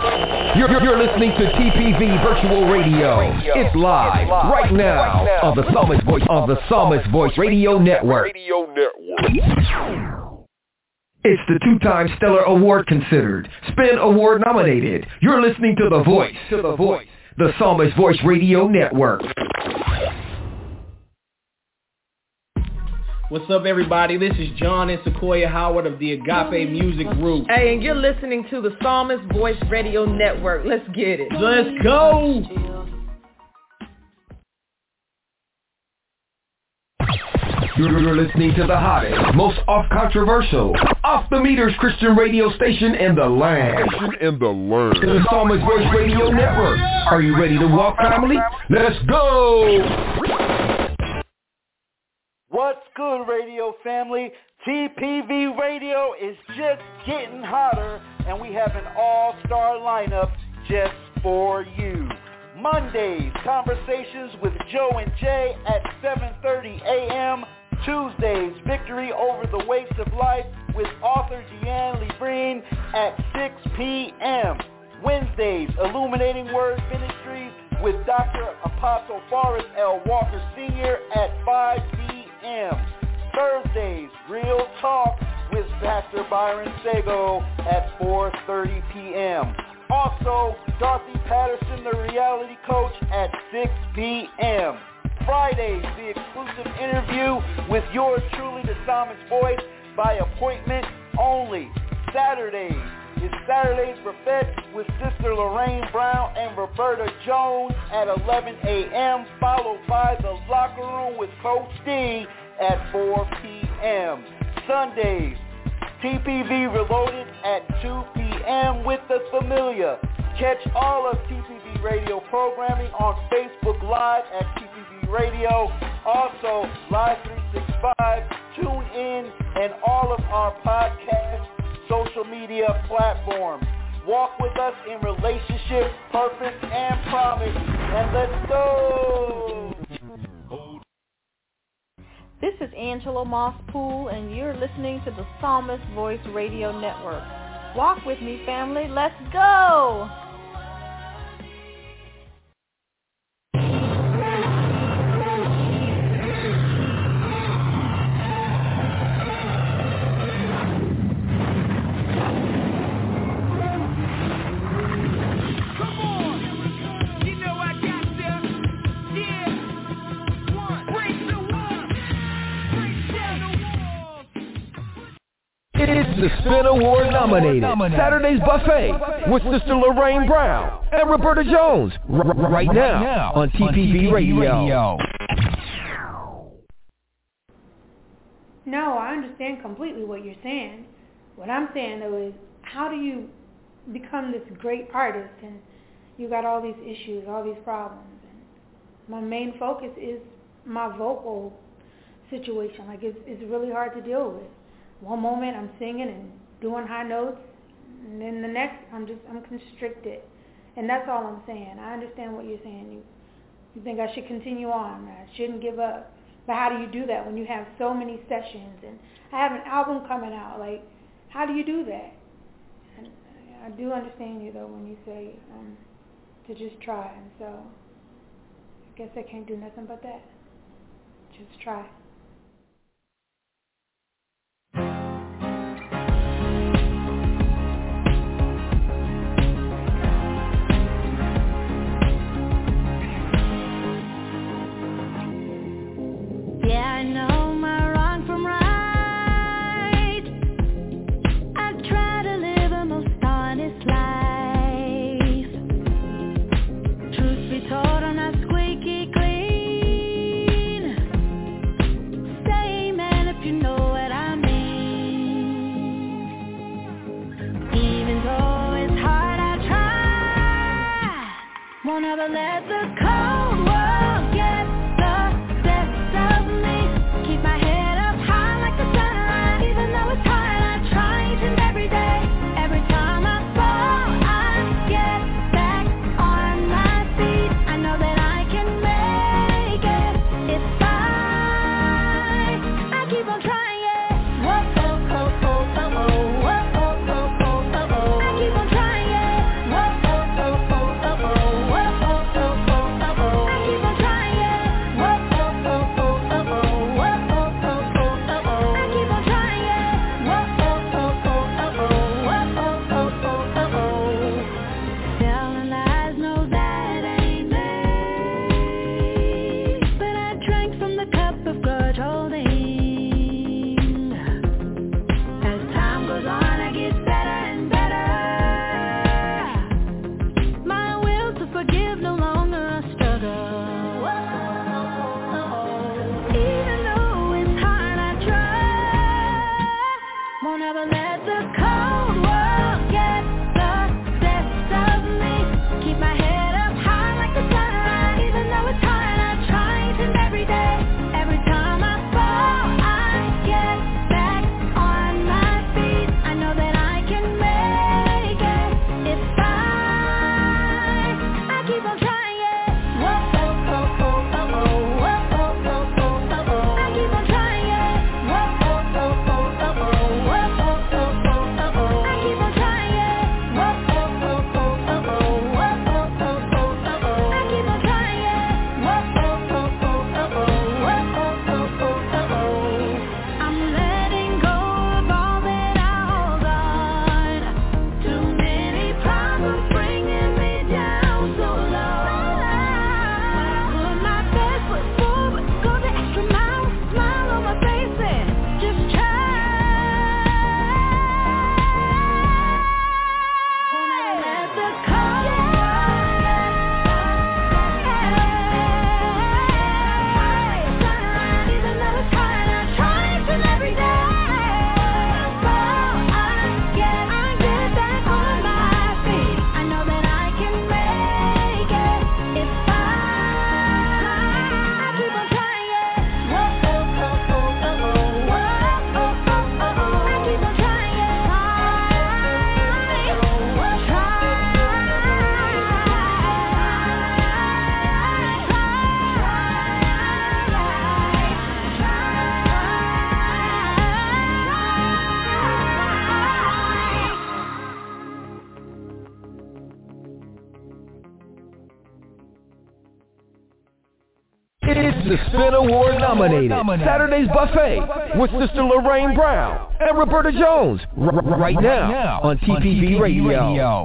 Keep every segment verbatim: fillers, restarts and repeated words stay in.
You're, you're, you're listening to T P V Virtual Radio. It's live right now on the Psalmist Voice on the Psalmist Voice Radio Network. It's the two-time Stellar Award considered, Spin Award nominated. You're listening to The Voice, to The Voice, the Psalmist Voice Radio Network. What's up, everybody? This is John and Sequoia Howard of the Agape Music Group. Hey, and you're listening to the Psalmist Voice Radio Network. Let's get it. Let's go! You're listening to the hottest, most off-controversial, off-the-meters Christian radio station in the land. In the land. The Psalmist Voice Radio Network. Are you ready to walk, family? Let's go! What's good, radio family? T P V Radio is just getting hotter, and we have an all-star lineup just for you. Mondays, conversations with Joe and Jay at seven thirty a.m. Tuesdays, Victory Over the Weights of Life with author Deanne Lebrine at six p.m. Wednesdays, Illuminating Word Ministries with Doctor Apostle Forrest L. Walker Senior at five p.m. Thursdays, Real Talk with Pastor Byron Sago at four thirty p.m. Also, Dorothy Patterson, the reality coach, at six p.m. Fridays, the exclusive interview with yours truly, the Psalmist Voice, by appointment only. Saturdays is Saturdays Buffet with Sister Lorraine Brown and Roberta Jones at eleven a.m., followed by the Locker Room with Coach D at four p.m. Sundays, T P V Reloaded at two p.m. with The Familia. Catch all of T P V Radio programming on Facebook Live at T P V Radio. Also, Live three sixty-five, Tune In, and all of our podcast social media platforms. Walk with us in relationship, purpose, and promise. And let's go! This is Angela Moss-Poole, and you're listening to the Psalmist Voice Radio Network. Walk with me, family. Let's go! It's the Spin Award nominated Saturday's Buffet with Sister Lorraine Brown and Roberta Jones r- r- right now on T P V Radio. No, I understand completely what you're saying. What I'm saying, though, is how do you become this great artist and you got all these issues, all these problems? And my main focus is my vocal situation. Like, it's, it's really hard to deal with. One moment I'm singing and doing high notes, and then the next I'm just I'm constricted, and that's all I'm saying. I understand what you're saying. You you think I should continue on? I shouldn't give up. But how do you do that when you have so many sessions and I have an album coming out? Like, how do you do that? And I do understand you though when you say um, to just try, and so I guess I can't do nothing but that. Just try. Yeah, I know my wrong from right. I try to live a most honest life. Truth be told, I'm not squeaky clean. Say man if you know what I mean. Even though it's hard, I try. Won't ever let the cold world get the best of me. Keep my head up high like the sunrise. Even though it's hard, I try each and every day. Every time I fall, I get back on my feet. I know that I can make it if I I keep on trying. Whoa, oh, oh, oh, oh, oh. Whoa, oh, oh, oh, oh, oh. I keep on trying. Whoa, It's the Spin Award nominated Saturday's Buffet with Sister Lorraine Brown and Roberta Jones r- r- right now on T P V Radio.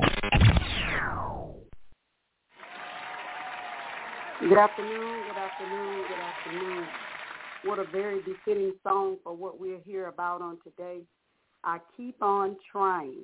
Good afternoon, good afternoon, good afternoon. What a very befitting song for what we're here about on today. I keep on trying.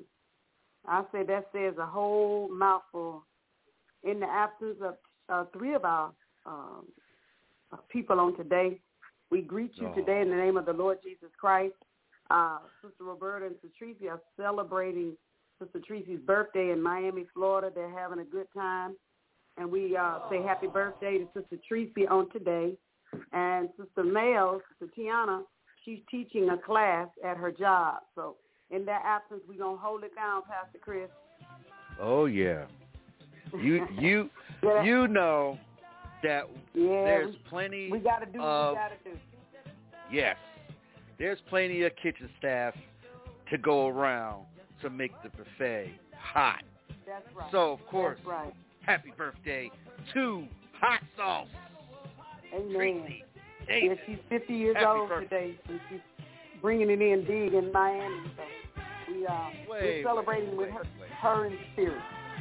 I say that says a whole mouthful. In the absence of uh, three of our um, people on today, we greet you oh. today in the name of the Lord Jesus Christ. Uh, Sister Roberta and Sister Tracy are celebrating Sister Tracy's birthday in Miami, Florida. They're having a good time. And we uh, say happy birthday to Sister Tracy on today. And Sister Mel, Sister Tiana, she's teaching a class at her job. So in that absence, we're going to hold it down, Pastor Chris. Oh, yeah. You you yeah. you know that yeah, there's we, plenty we gotta do of, what we got to do. Yes. There's plenty of kitchen staff to go around to make the buffet hot. That's right. So, of course, That's right. happy birthday to Hot Sauce. Amen. Tracy yeah, she's fifty years happy old birthday. today, and she's bringing it in big in Miami. So we, uh, wait, we're celebrating wait, with wait, her, wait. her in spirit.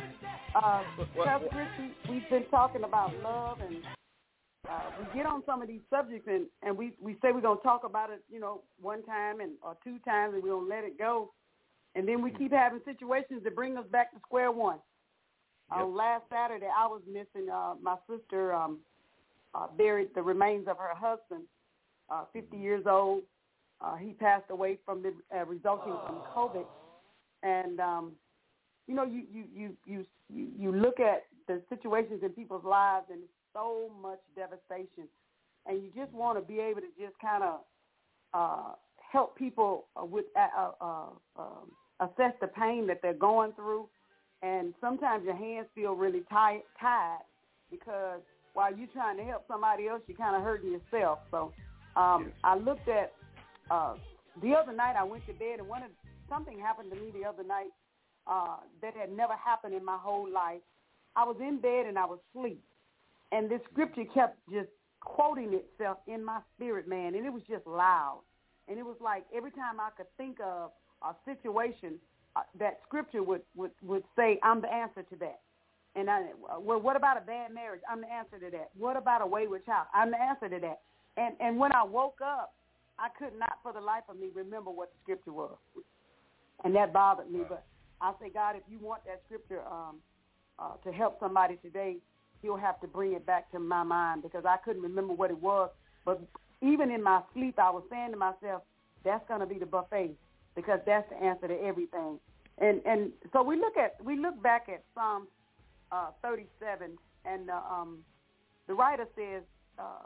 Uh, what, Pastor what? Chris, we, we've been talking about love, and uh, we get on some of these subjects, and, and we, we say we're going to talk about it, you know, one time and or two times, and we're going to let it go. And then we keep having situations that bring us back to square one. Yep. Uh, last Saturday, I was missing uh, my sister um, uh, buried the remains of her husband, uh, fifty years old. Uh, he passed away from the uh, resulting from COVID. And, um, you know, you, you, you, you, you, you look at the situations in people's lives, and it's so much devastation. And you just want to be able to just kind of uh, help people uh, with uh, uh, uh, assess the pain that they're going through. And sometimes your hands feel really tied, tied because while you're trying to help somebody else, you're kind of hurting yourself. So um, yes. I looked at uh, the other night. I went to bed, and one of, something happened to me the other night uh, that had never happened in my whole life. I was in bed and I was asleep, and this scripture kept just quoting itself in my spirit, man, and it was just loud. And it was like every time I could think of a situation, Uh, that scripture would, would, would say, I'm the answer to that. And I, well, what about a bad marriage? I'm the answer to that. What about a wayward child? I'm the answer to that. And and when I woke up, I could not for the life of me remember what the scripture was. And that bothered me. But I say, God, if you want that scripture um, uh, to help somebody today, you'll have to bring it back to my mind because I couldn't remember what it was. But even in my sleep, I was saying to myself, that's going to be the buffet. Because that's the answer to everything, and and so we look at we look back at Psalm uh, thirty-seven, and uh, um, the writer says, uh,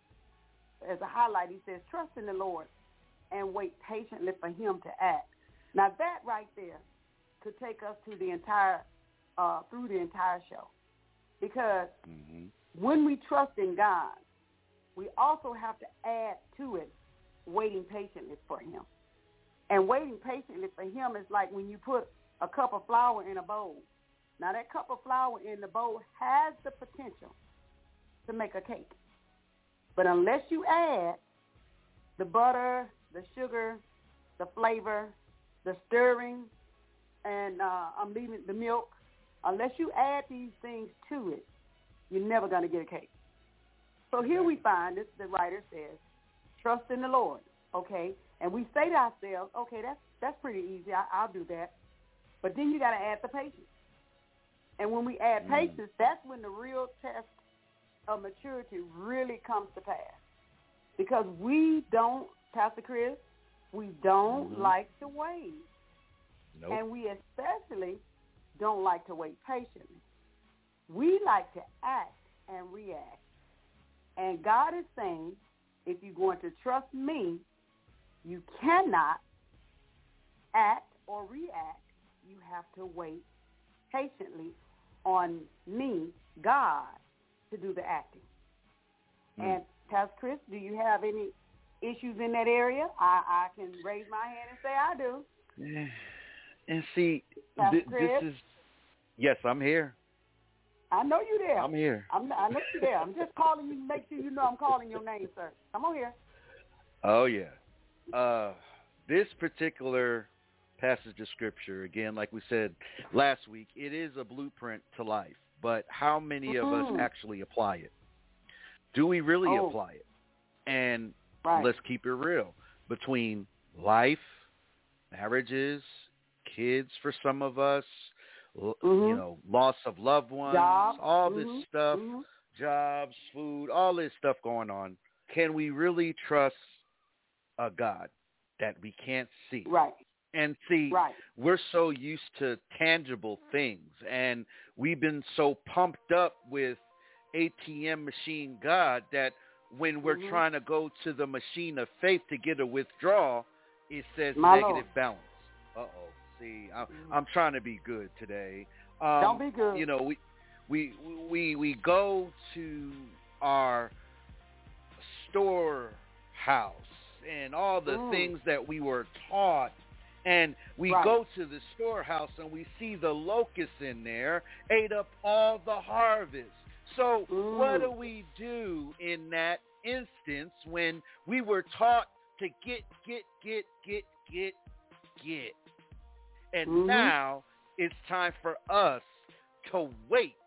as a highlight, he says, "Trust in the Lord and wait patiently for Him to act." Now that right there could take us to the entire uh, through the entire show, because mm-hmm. when we trust in God, we also have to add to it waiting patiently for Him. And waiting patiently for Him is like when you put a cup of flour in a bowl. Now, that cup of flour in the bowl has the potential to make a cake. But unless you add the butter, the sugar, the flavor, the stirring, and uh, I'm leaving the milk, unless you add these things to it, you're never going to get a cake. So here we find, this the writer says, trust in the Lord, okay? And we say to ourselves, okay, that's that's pretty easy. I, I'll do that. But then you got to add the patience. And when we add Mm. patience, that's when the real test of maturity really comes to pass. Because we don't, Pastor Chris, we don't Mm-hmm. like to wait. Nope. And we especially don't like to wait patiently. We like to act and react. And God is saying, if you're going to trust me, you cannot act or react. You have to wait patiently on me, God, to do the acting. Mm. And Pastor Chris, do you have any issues in that area? I, I can raise my hand and say I do. Yeah. And see, Pastor th- Chris? this is, yes, I'm here. I know you there. I'm here. I'm, I know you there. I'm just calling you to make sure you know I'm calling your name, sir. Come on here. Oh, yeah. Uh, this particular passage of Scripture, again, like we said last week, it is a blueprint to life. But how many Mm-hmm. of us actually apply it? Do we really Oh. apply it? And Right. let's keep it real. Between life, marriages, kids for some of us, l- Mhm. you know, loss of loved ones, Job. all Mhm. this stuff, Mhm. jobs, food, all this stuff going on. Can we really trust a God that we can't see? Right. And see, Right. we're so used to tangible things, and we've been so pumped up with A T M machine God that when we're Mhm. trying to go to the machine of faith to get a withdrawal, it says My negative Lord. balance. Uh-oh. See, I'm, Mhm. I'm trying to be good today. Um, Don't be good. You know, we, we, we, we go to our storehouse and all the Mm. things that we were taught, and we Right. go to the storehouse and we see the locusts in there ate up all the harvest. So Mm. what do we do in that instance when we were taught to get, get, get, get, get, get? And Mhm. now it's time for us to wait.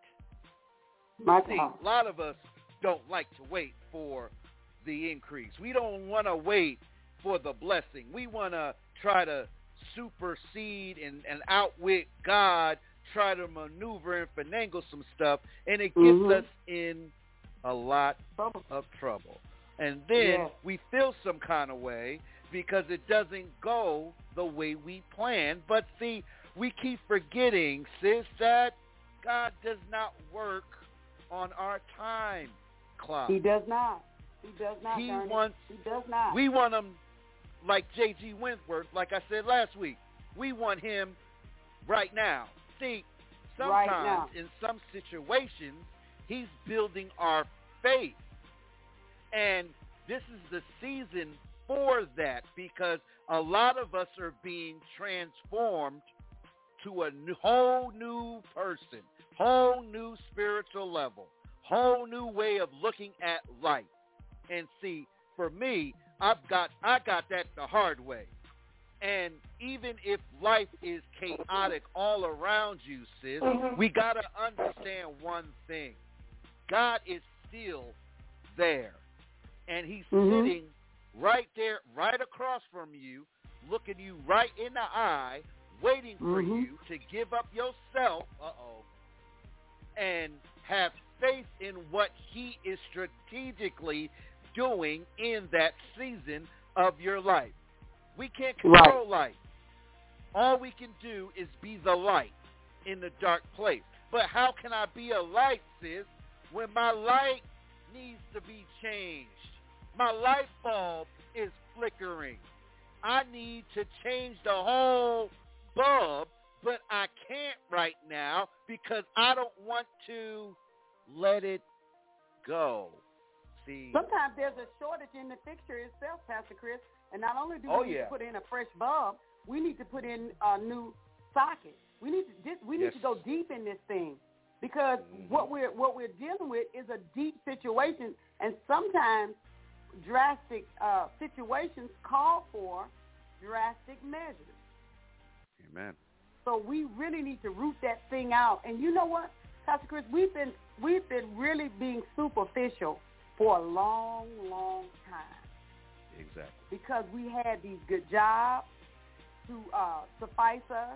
My See, God. a lot of us don't like to wait for the increase. We don't want to wait for the blessing. We want to try to supersede and, and outwit God, try to maneuver and finagle some stuff, and it gets Mhm. us in a lot Trouble. of trouble. And then Yes. we feel some kind of way because it doesn't go the way we planned. But see, we keep forgetting, sis, that God does not work on our time clock. He does not. He does not, He Journey. wants, He does not. we want him like J G Wentworth, like I said last week. We want him right now. See, Right sometimes now. in some situations, he's building our faith. And this is the season for that, because a lot of us are being transformed to a new, whole new person, whole new spiritual level, whole new way of looking at life. And see, for me, I've got I got that the hard way. And even if life is chaotic all around you, sis, Mhm. we got to understand one thing. God is still there. And he's Mhm. sitting right there, right across from you, looking you right in the eye, waiting for Mhm. you to give up yourself, uh-oh, and have faith in what he is strategically doing in that season of your life. We can't control life. All we can do is be the light in the dark place. But how can I be a light, sis, when my light needs to be changed? My light bulb is flickering. I need to change the whole bulb, but I can't right now because I don't want to let it go. See? Sometimes there's a shortage in the fixture itself, Pastor Chris. And not only do we Oh, need yeah. to put in a fresh bulb, we need to put in a new socket. We need to just, we need Yes. to go deep in this thing, because Mhm. what we're what we're dealing with is a deep situation, and sometimes drastic uh, situations call for drastic measures. Amen. So we really need to root that thing out. And you know what, Pastor Chris, we've been we've been really being superficial for a long, long time. Exactly. Because we had these good jobs to uh, suffice us.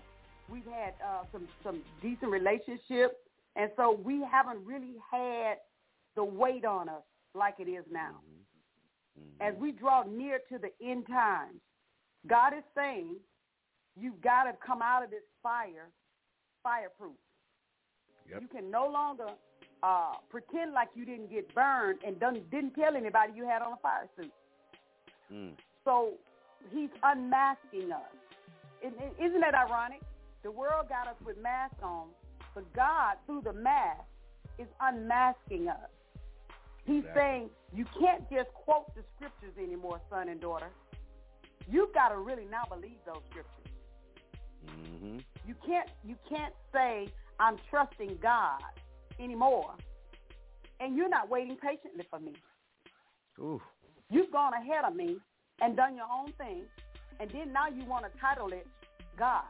We've had uh, some, some decent relationships. And so we haven't really had the weight on us like it is now. Mm-hmm. As we draw near to the end times, God is saying you've got to come out of this fire fireproof. Yep. You can no longer uh, pretend like you didn't get burned and done, didn't tell anybody you had on a fire suit. Mm. So he's unmasking us. Isn't that ironic? The world got us with masks on, but God, through the mask, is unmasking us. He's exactly. saying you can't just quote the scriptures anymore, son and daughter. You've got to really now believe those scriptures. Mm-hmm. You can't you can't say I'm trusting God anymore, and you're not waiting patiently for me. Ooh. You've gone ahead of me and done your own thing, and then now you want to title it God.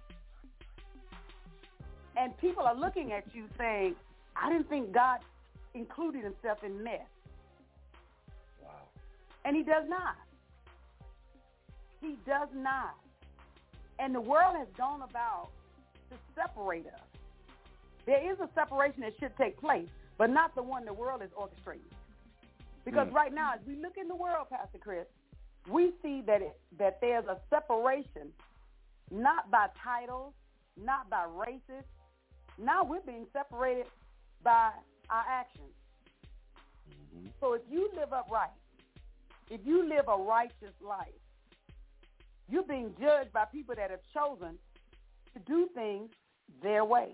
And people are looking at you saying, I didn't think God included himself in mess. Wow. And he does not. He does not. And the world has gone about to separate us. There is a separation that should take place, but not the one the world is orchestrating. Because mm. right now, as we look in the world, Pastor Chris, we see that it, that there's a separation, not by titles, not by races. Now we're being separated by our actions. Mm-hmm. So if you live upright, if you live a righteous life, you're being judged by people that have chosen to do things their way.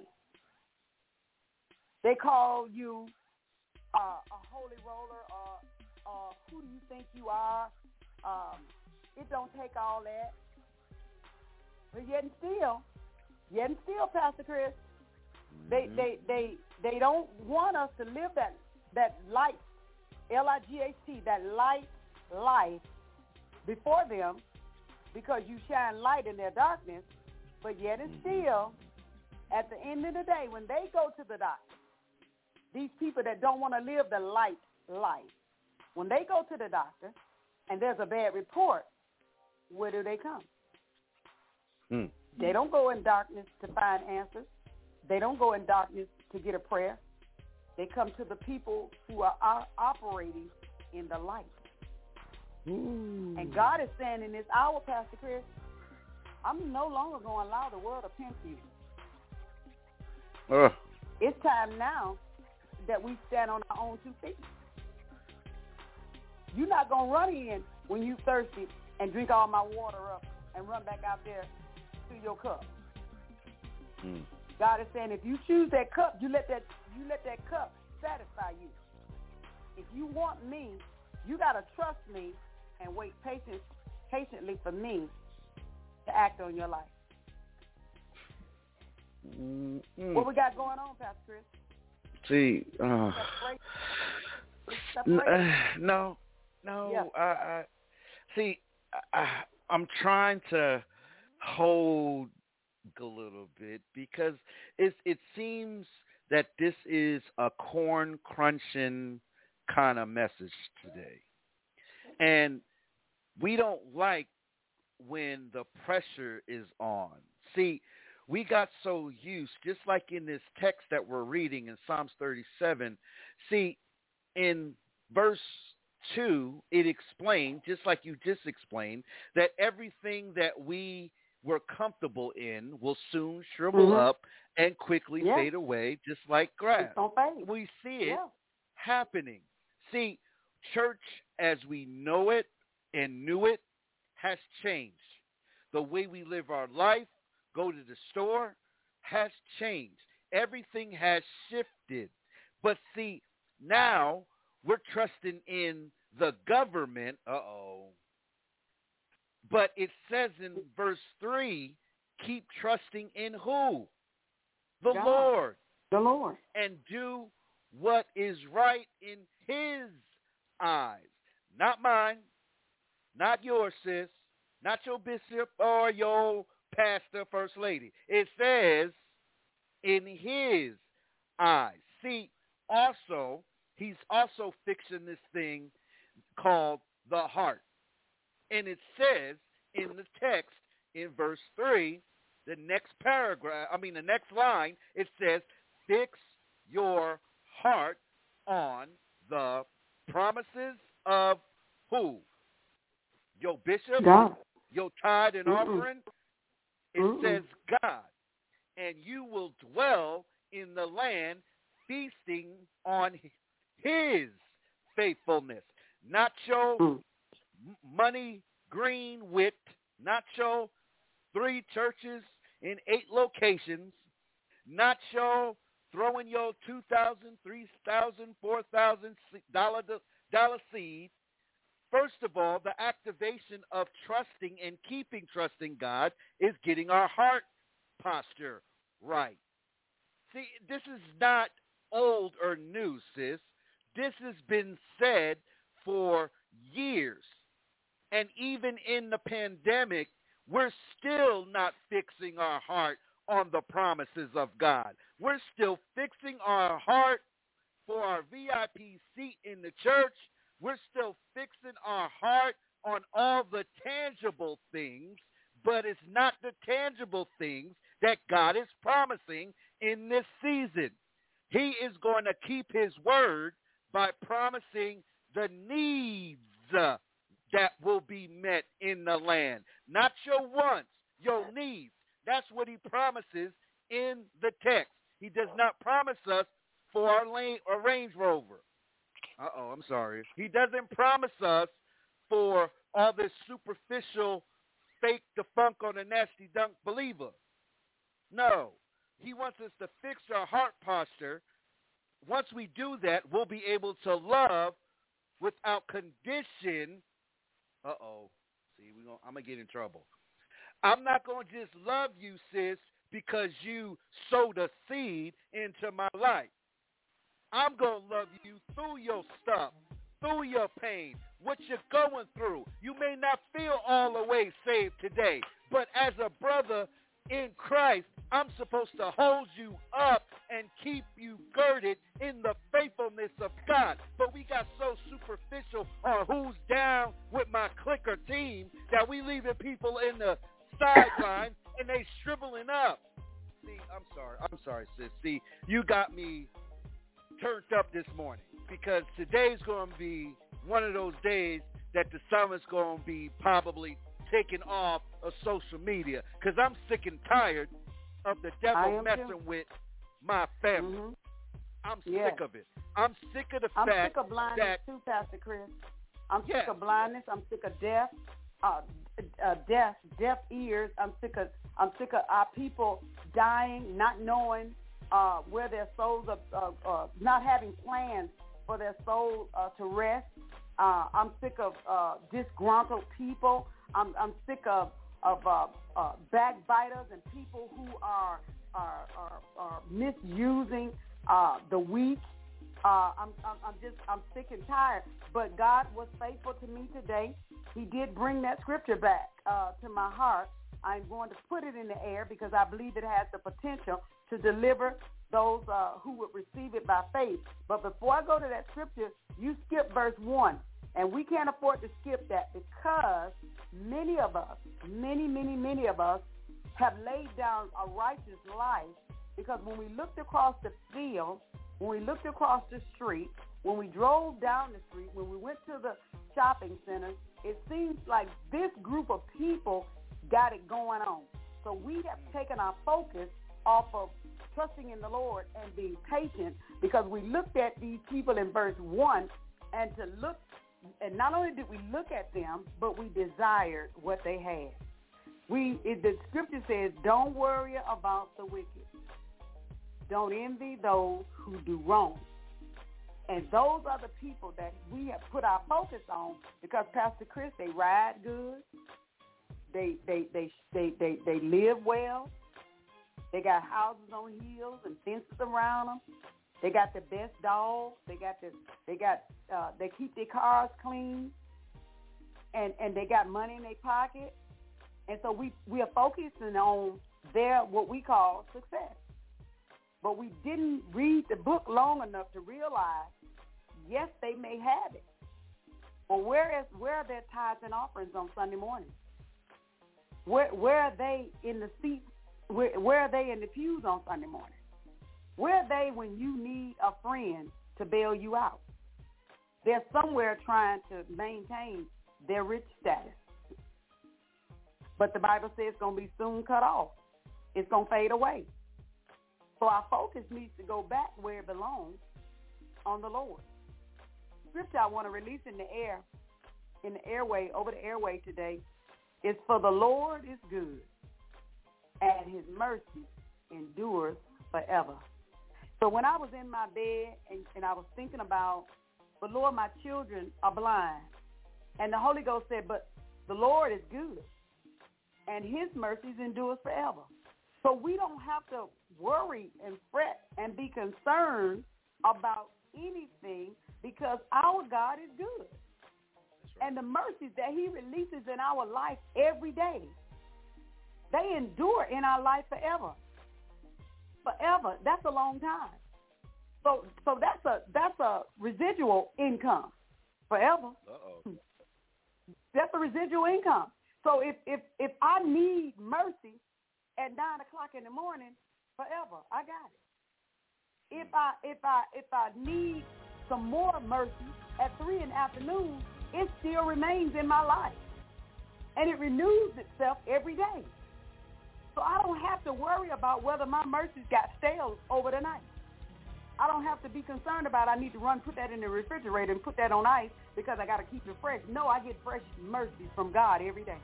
They call you uh, a holy roller, or uh, who do you think you are? Um, it don't take all that. But yet and still, yet and still, Pastor Chris, they they they they don't want us to live that that light, L I G H T, that light life before them, because you shine light in their darkness. But yet and still, at the end of the day, when they go to the doctor, these people that don't want to live the light life, when they go to the doctor and there's a bad report, where do they come? Mm. They don't go in darkness to find answers. They don't go in darkness to get a prayer. They come to the people who are, are operating in the light. Ooh. And God is saying in this hour, Pastor Chris, I'm no longer going to allow the world to pimp you. Uh. It's time now that we stand on our own two feet. You're not going to run in when you're thirsty and drink all my water up and run back out there to your cup. Mm. God is saying if you choose that cup, you let that you let that cup satisfy you. If you want me, you got to trust me and wait patient, patiently for me to act on your life. Mm-hmm. What we got going on, Pastor Chris? See, uh, n- uh, no, no, yeah. I, I see. I, I'm trying to hold a little bit because it it seems that this is a corn crunching kind of message today, and we don't like when the pressure is on. See, we got so used, just like in this text that we're reading in Psalms thirty-seven. See, in verse two, it explained, just like you just explained, that everything that we were comfortable in will soon shrivel mm-hmm. up and quickly yeah. fade away, just like grass. We see it yeah. happening. See, church as we know it and knew it has changed. The way we live our life, go to the store, has changed. Everything has shifted. But see, now we're trusting in the government. Uh-oh. But it says in verse three, keep trusting in who? The God. Lord. The Lord. And do what is right in his eyes. Not mine, not yours, sis, not your bishop or your pastor, first lady. It says in his eyes. See, also, he's also fixing this thing called the heart. And it says in the text in verse three, the next paragraph, I mean the next line, it says, fix your heart on the promises of who? Your bishop? God. Your tithe and Mm-mm. offering? It Mm-mm. says God. And you will dwell in the land feasting on his faithfulness. Not your Mm. money green wit, not your three churches in eight locations, not your throwing your two thousand, three thousand, four thousand dollar dollar seed. First of all, the activation of trusting and keeping trusting God is getting our heart posture right. See, this is not old or new, sis. This has been said for years. And even in the pandemic, we're still not fixing our heart on the promises of God. We're still fixing our heart for our V I P seat in the church. We're still fixing our heart on all the tangible things, but it's not the tangible things that God is promising in this season. He is going to keep his word by promising the needs uh, that will be met in the land. Not your wants, your needs. That's what he promises in the text. He does not promise us for our lane, a Range Rover. Uh-oh, I'm sorry. He doesn't promise us for all this superficial, fake defunk on a nasty dunk believer. No. He wants us to fix our heart posture. Once we do that, we'll be able to love without condition. Uh-oh. See, we gonna, I'm going to get in trouble. I'm not going to just love you, sis, because you sowed a seed into my life. I'm going to love you through your stuff, through your pain, what you're going through. You may not feel all the way saved today, but as a brother in Christ, I'm supposed to hold you up and keep you girded in the faithfulness of God. But we got so superficial on who's down with my clicker team that we leaving people in the sideline and they shriveling up. See, I'm sorry. I'm sorry, sis. See, you got me turned up this morning because today's going to be one of those days that the summer's going to be probably taken off of social media because I'm sick and tired of the devil messing too. with my family. Mm-hmm. I'm yes. sick of it. I'm sick of the I'm fact sick of blindness that, too, Pastor Chris. I'm yeah. sick of blindness. I'm sick of deaf, uh, uh, deaf, deaf ears. I'm sick of I'm sick of our people dying, not knowing uh, where their souls are, uh, uh, not having plans for their soul uh, to rest. Uh, I'm sick of uh, disgruntled people. I'm, I'm sick of of uh, uh, backbiters and people who are are, are, are misusing uh, the weak. Uh, I'm, I'm, I'm just I'm sick and tired. But God was faithful to me today. He did bring that scripture back uh, to my heart. I'm going to put it in the air because I believe it has the potential to deliver those uh, who would receive it by faith. But before I go to that scripture, you skip verse one. And we can't afford to skip that because many of us, many, many, many of us have laid down a righteous life because when we looked across the field, when we looked across the street, when we drove down the street, when we went to the shopping center, it seems like this group of people got it going on. So we have taken our focus off of trusting in the Lord and being patient because we looked at these people in verse one and to look And not only did we look at them, but we desired what they had. We, it, the scripture says, don't worry about the wicked. Don't envy those who do wrong. And those are the people that we have put our focus on because, Pastor Chris, they ride good. They, they, they, they, they, they live well. They got houses on hills and fences around them. They got the best dogs. They got the. They got. Uh, they keep their cars clean, and and they got money in their pocket, and so we we are focusing on their what we call success. But we didn't read the book long enough to realize, yes, they may have it, but where is where are their tithes and offerings on Sunday morning? Where where are they in the seats Where, where are they in the pews on Sunday morning? Where are they when you need a friend to bail you out? They're somewhere trying to maintain their rich status. But the Bible says it's going to be soon cut off. It's going to fade away. So our focus needs to go back where it belongs, on the Lord. Scripture I want to release in the air, in the airway, over the airway today, is for the Lord is good, and his mercy endures forever. So when I was in my bed and, and I was thinking about, but Lord, my children are blind. And the Holy Ghost said, but the Lord is good, and his mercies endure forever. So we don't have to worry and fret and be concerned about anything because our God is good. Right. And the mercies that he releases in our life every day, they endure in our life forever. Forever. That's a long time. So so that's a that's a residual income. Forever. Uh-oh. That's a residual income. So if, if, if I need mercy at nine o'clock in the morning, forever, I got it. If I if I if I need some more mercy at three in the afternoon, it still remains in my life. And it renews itself every day. So I don't have to worry about whether my mercies got stale over the night. I don't have to be concerned about I need to run, put that in the refrigerator and put that on ice because I got to keep it fresh. No, I get fresh mercies from God every day.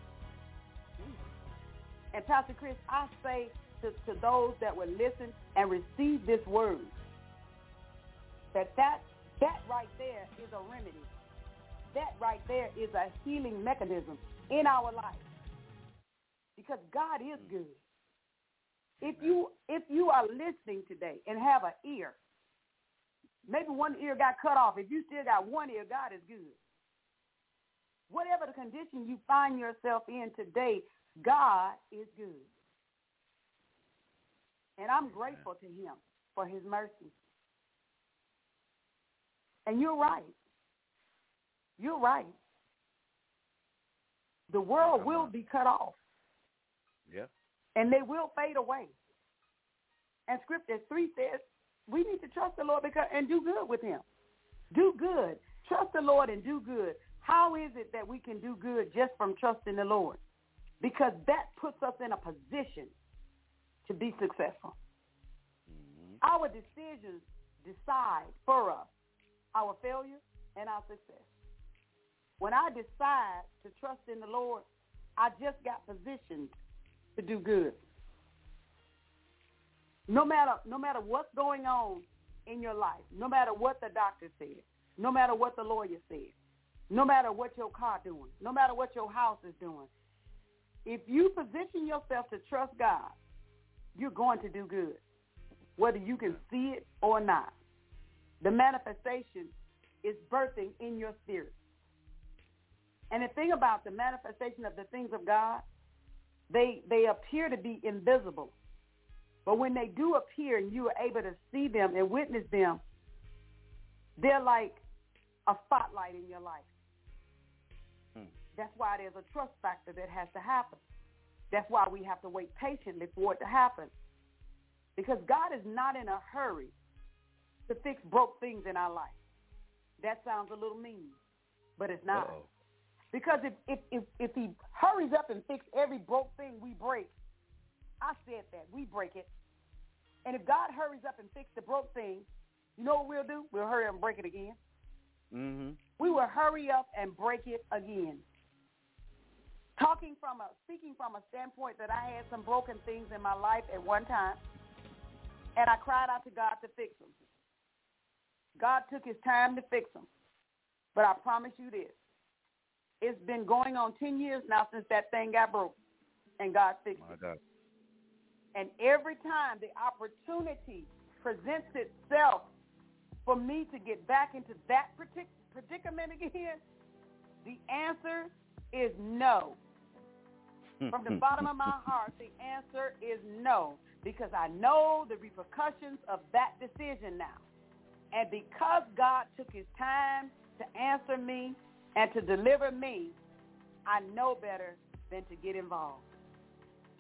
And Pastor Chris, I say to, to those that will listen and receive this word, that, that that right there is a remedy. That right there is a healing mechanism in our life. Because God is good. If you if you are listening today and have an ear, maybe one ear got cut off. If you still got one ear, God is good. Whatever the condition you find yourself in today, God is good. And I'm grateful to him for his mercy. And you're right. You're right. The world will be cut off. Yeah. And they will fade away. And Scripture three says we need to trust the Lord because, and do good with him. Do good. Trust the Lord and do good. How is it that we can do good just from trusting the Lord? Because that puts us in a position to be successful. Mm-hmm. Our decisions decide for us our failure and our success. When I decide to trust in the Lord, I just got positioned to do good. No matter no matter what's going on in your life, no matter what the doctor said, no matter what the lawyer said, no matter what your car doing, no matter what your house is doing, if you position yourself to trust God, you're going to do good, whether you can see it or not. The manifestation is birthing in your spirit. And the thing about the manifestation of the things of God, they they appear to be invisible. But when they do appear and you are able to see them and witness them, they're like a spotlight in your life. Hmm. That's why there's a trust factor that has to happen. That's why we have to wait patiently for it to happen. Because God is not in a hurry to fix broke things in our life. That sounds a little mean, but it's not. Uh-oh. Because if, if, if, if he hurries up and fixes every broke thing we break, I said that, we break it. And if God hurries up and fixes the broke thing, you know what we'll do? We'll hurry up and break it again. Mm-hmm. We will hurry up and break it again. Talking from a, speaking from a standpoint that I had some broken things in my life at one time, and I cried out to God to fix them. God took his time to fix them. But I promise you this. It's been going on ten years now since that thing got broke, and God fixed it. God. And every time the opportunity presents itself for me to get back into that partic- predicament again, the answer is no. From the bottom of my heart, the answer is no, because I know the repercussions of that decision now. And because God took his time to answer me and to deliver me, I know better than to get involved.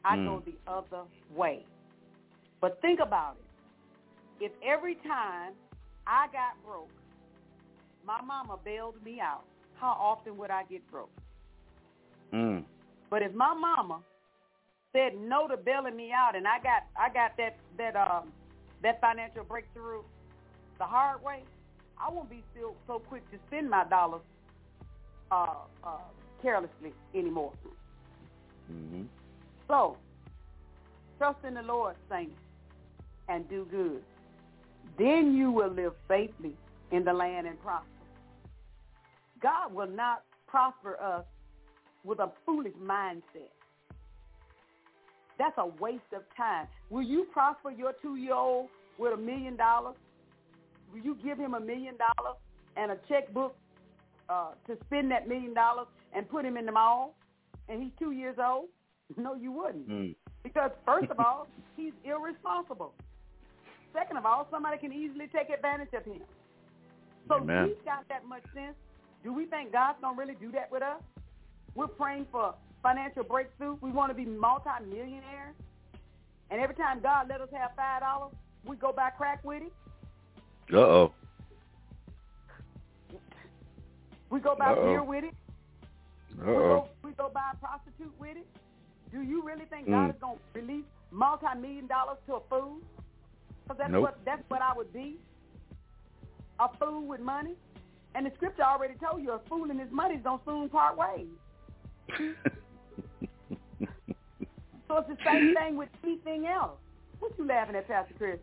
I mm. go the other way. But think about it. If every time I got broke, my mama bailed me out, how often would I get broke? Mm. But if my mama said no to bailing me out, and I got I got that that um that financial breakthrough the hard way, I won't be still so quick to spend my dollars uh, uh, carelessly anymore. Mm-hmm. So trust in the Lord, saints, and do good. Then you will live safely in the land and prosper. God will not prosper us with a foolish mindset. That's a waste of time. Will you prosper your two-year-old with a million dollars? Will you give him a million dollars and a checkbook uh, to spend that million dollars and put him in the mall, and he's two years old? No, you wouldn't. Mm. Because, first of all, he's irresponsible. Second of all, somebody can easily take advantage of him. So Amen. he's got that much sense. Do we think God's going to really do that with us? We're praying for financial breakthrough. We want to be multi-millionaires. And every time God let us have five dollars, we go buy crack with it. Uh-oh. We go buy Uh-oh. beer with it. Uh-oh. We go, we go buy a prostitute with it. Do you really think God Mm. is going to release multi-million dollars to a fool? Because that's, Nope. what, that's what I would be, a fool with money. And the scripture already told you a fool and his money is going to soon part ways. So it's the same thing with anything else. What you laughing at, Pastor Chris?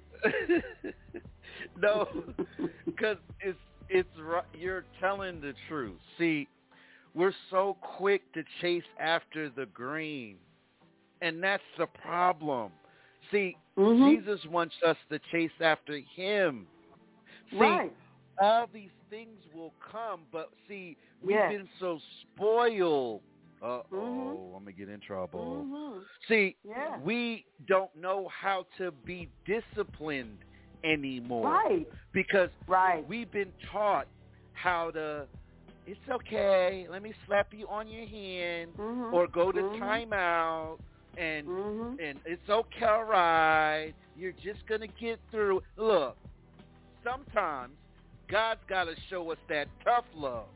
No, because it's it's ri- you're telling the truth. See, we're so quick to chase after the green, and that's the problem. See, mm-hmm. Jesus wants us to chase after him. See, right. all these things will come, but see, we've yes. been so spoiled. Uh-oh, mm-hmm. I'm going to get in trouble. Mm-hmm. See, yeah. we don't know how to be disciplined anymore. Right. Because right. we've been taught how to, it's okay, let me slap you on your hand, mm-hmm. or go to mm-hmm. timeout, and mm-hmm. and it's okay, all right, you're just going to get through. Look, sometimes God's got to show us that tough love.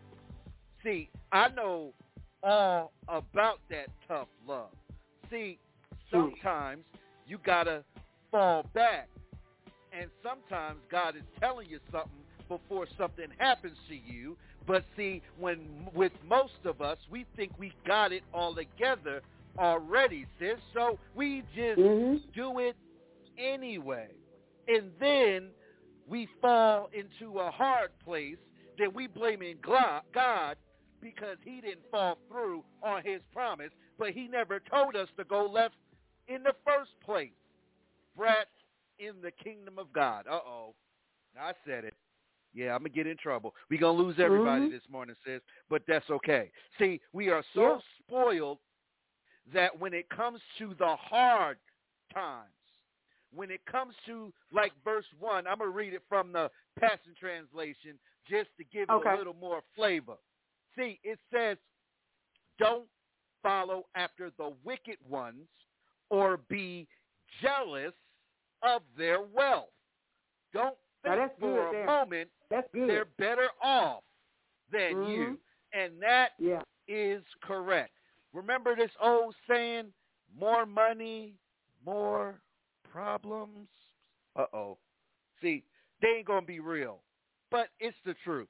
See, I know all about that tough love. See, sometimes you got to fall back. And sometimes God is telling you something before something happens to you. But see, when with most of us, we think we got it all together already, sis. So we just mm-hmm. do it anyway. And then we fall into a hard place that we blaming God because he didn't fall through on his promise, but he never told us to go left in the first place. Brats in the kingdom of God. Uh-oh. I said it. Yeah, I'm going to get in trouble. We're going to lose everybody mm-hmm. this morning, sis, but that's okay. See, we are so yeah. spoiled that when it comes to the hard times, when it comes to, like, verse one, I'm going to read it from the Passion Translation just to give it okay. a little more flavor. See, it says, don't follow after the wicked ones or be jealous of their wealth. Don't think for a there. moment that's good. They're better off than mm-hmm. you. And that yeah. is correct. Remember this old saying, more money, more problems? Uh-oh. See, they ain't going to be real. But it's the truth.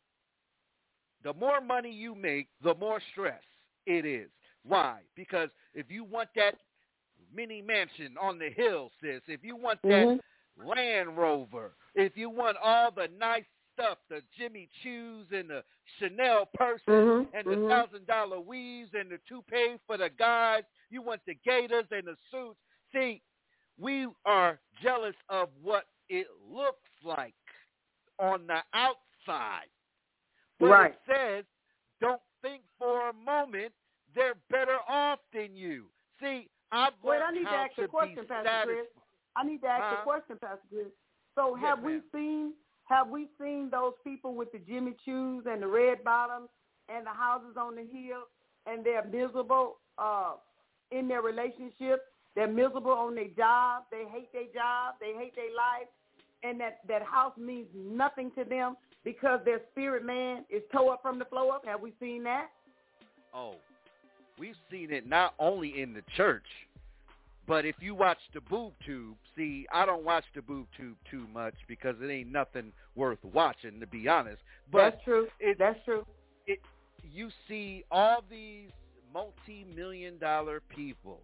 The more money you make, the more stress it is. Why? Because if you want that mini mansion on the hill, sis, if you want that mm-hmm. Land Rover, if you want all the nice stuff, the Jimmy Choos and the Chanel purses mm-hmm. and the mm-hmm. thousand dollar weaves and the toupee for the guys, you want the gaiters and the suits. See, we are jealous of what it looks like on the outside. But right. it says, don't think for a moment they're better off than you. See, I've Wait, learned I need how to ask to a question, be Pastor satisfied. Chris. I need to ask huh? a question, Pastor Chris. So yes, have ma'am. we seen have we seen those people with the Jimmy Choos and the red bottoms and the houses on the hill and they're miserable? Uh, in their relationship. They're miserable on their job. They hate their job. They hate their life. And that, that house means nothing to them because their spirit man is tore up from the floor up. Have we seen that? Oh, we've seen it not only in the church, but if you watch the boob tube, see, I don't watch the boob tube too much because it ain't nothing worth watching, to be honest. But that's true. It, that's true. It, you see all these multi-million dollar people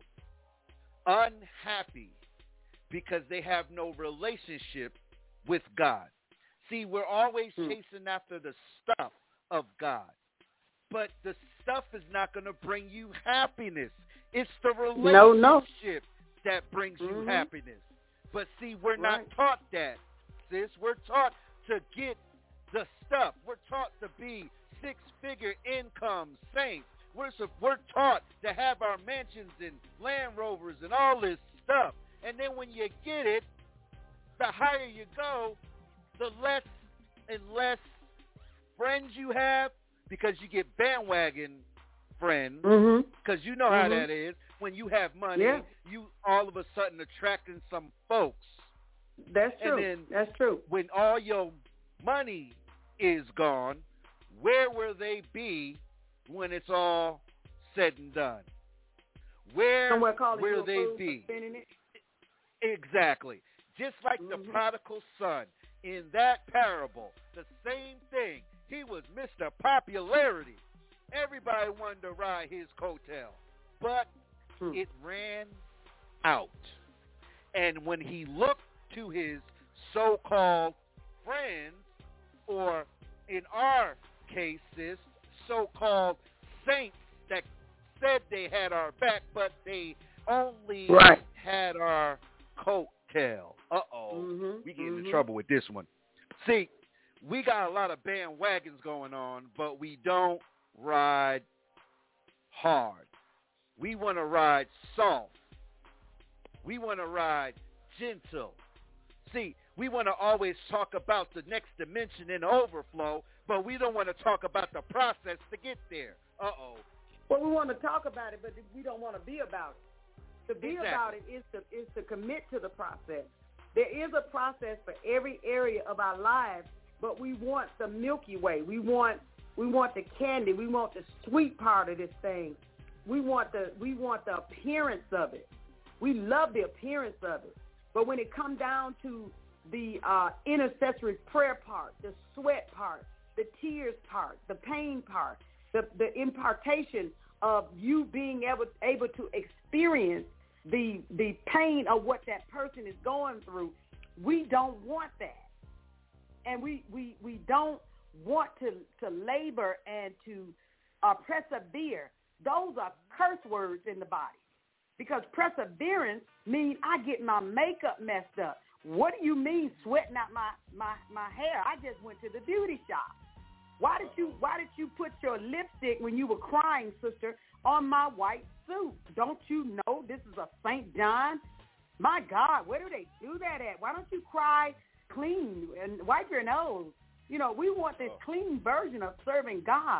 unhappy because they have no relationship with God. See, we're always hmm. chasing after the stuff of God, but the stuff is not going to bring you happiness. It's the relationship no, no. that brings mm-hmm. you happiness. But see, we're right. not taught that, sis. We're taught to get the stuff. We're taught to be six-figure income saints. We're, we're taught to have our mansions and Land Rovers and all this stuff. And then when you get it, the higher you go, the less and less friends you have because you get bandwagon friends because mm-hmm. you know how mm-hmm. that is. When you have money, yeah. you all of a sudden attracting some folks. That's true. And then That's true. When all your money is gone, where will they be when it's all said and done? Where will they be? Exactly. Just like mm-hmm. the prodigal son in that parable, the same thing. He was Mister Popularity. Everybody wanted to ride his coattail, but hmm. it ran out. And when he looked to his so-called friends, or in our cases, so-called saints that said they had our back, but they only right. had our coattail. Uh-oh. Mm-hmm. We get mm-hmm. into trouble with this one. See, we got a lot of bandwagons going on, but we don't ride hard. We want to ride soft. We want to ride gentle. See, we want to always talk about the next dimension and overflow, but we don't want to talk about the process to get there. Uh-oh. Well, we want to talk about it, but we don't want to be about it. To be exactly. about it is to, is to commit to the process. There is a process for every area of our lives, but we want the Milky Way. We want we want the candy. We want the sweet part of this thing. We want the we want the appearance of it. We love the appearance of it. But when it comes down to the uh, intercessory prayer part, the sweat part, the tears part, the pain part, the, the impartation of you being able able to experience the the pain of what that person is going through, we don't want that. And we, we, we don't want to, to labor and to uh, persevere. Those are curse words in the body. Because perseverance means I get my makeup messed up. What do you mean sweating out my, my, my hair? I just went to the beauty shop. Why did you why did you put your lipstick when you were crying, sister, on my white suit? Don't you know this is a Saint John? My God, where do they do that at? Why don't you cry clean and wipe your nose? You know, we want this clean version of serving God.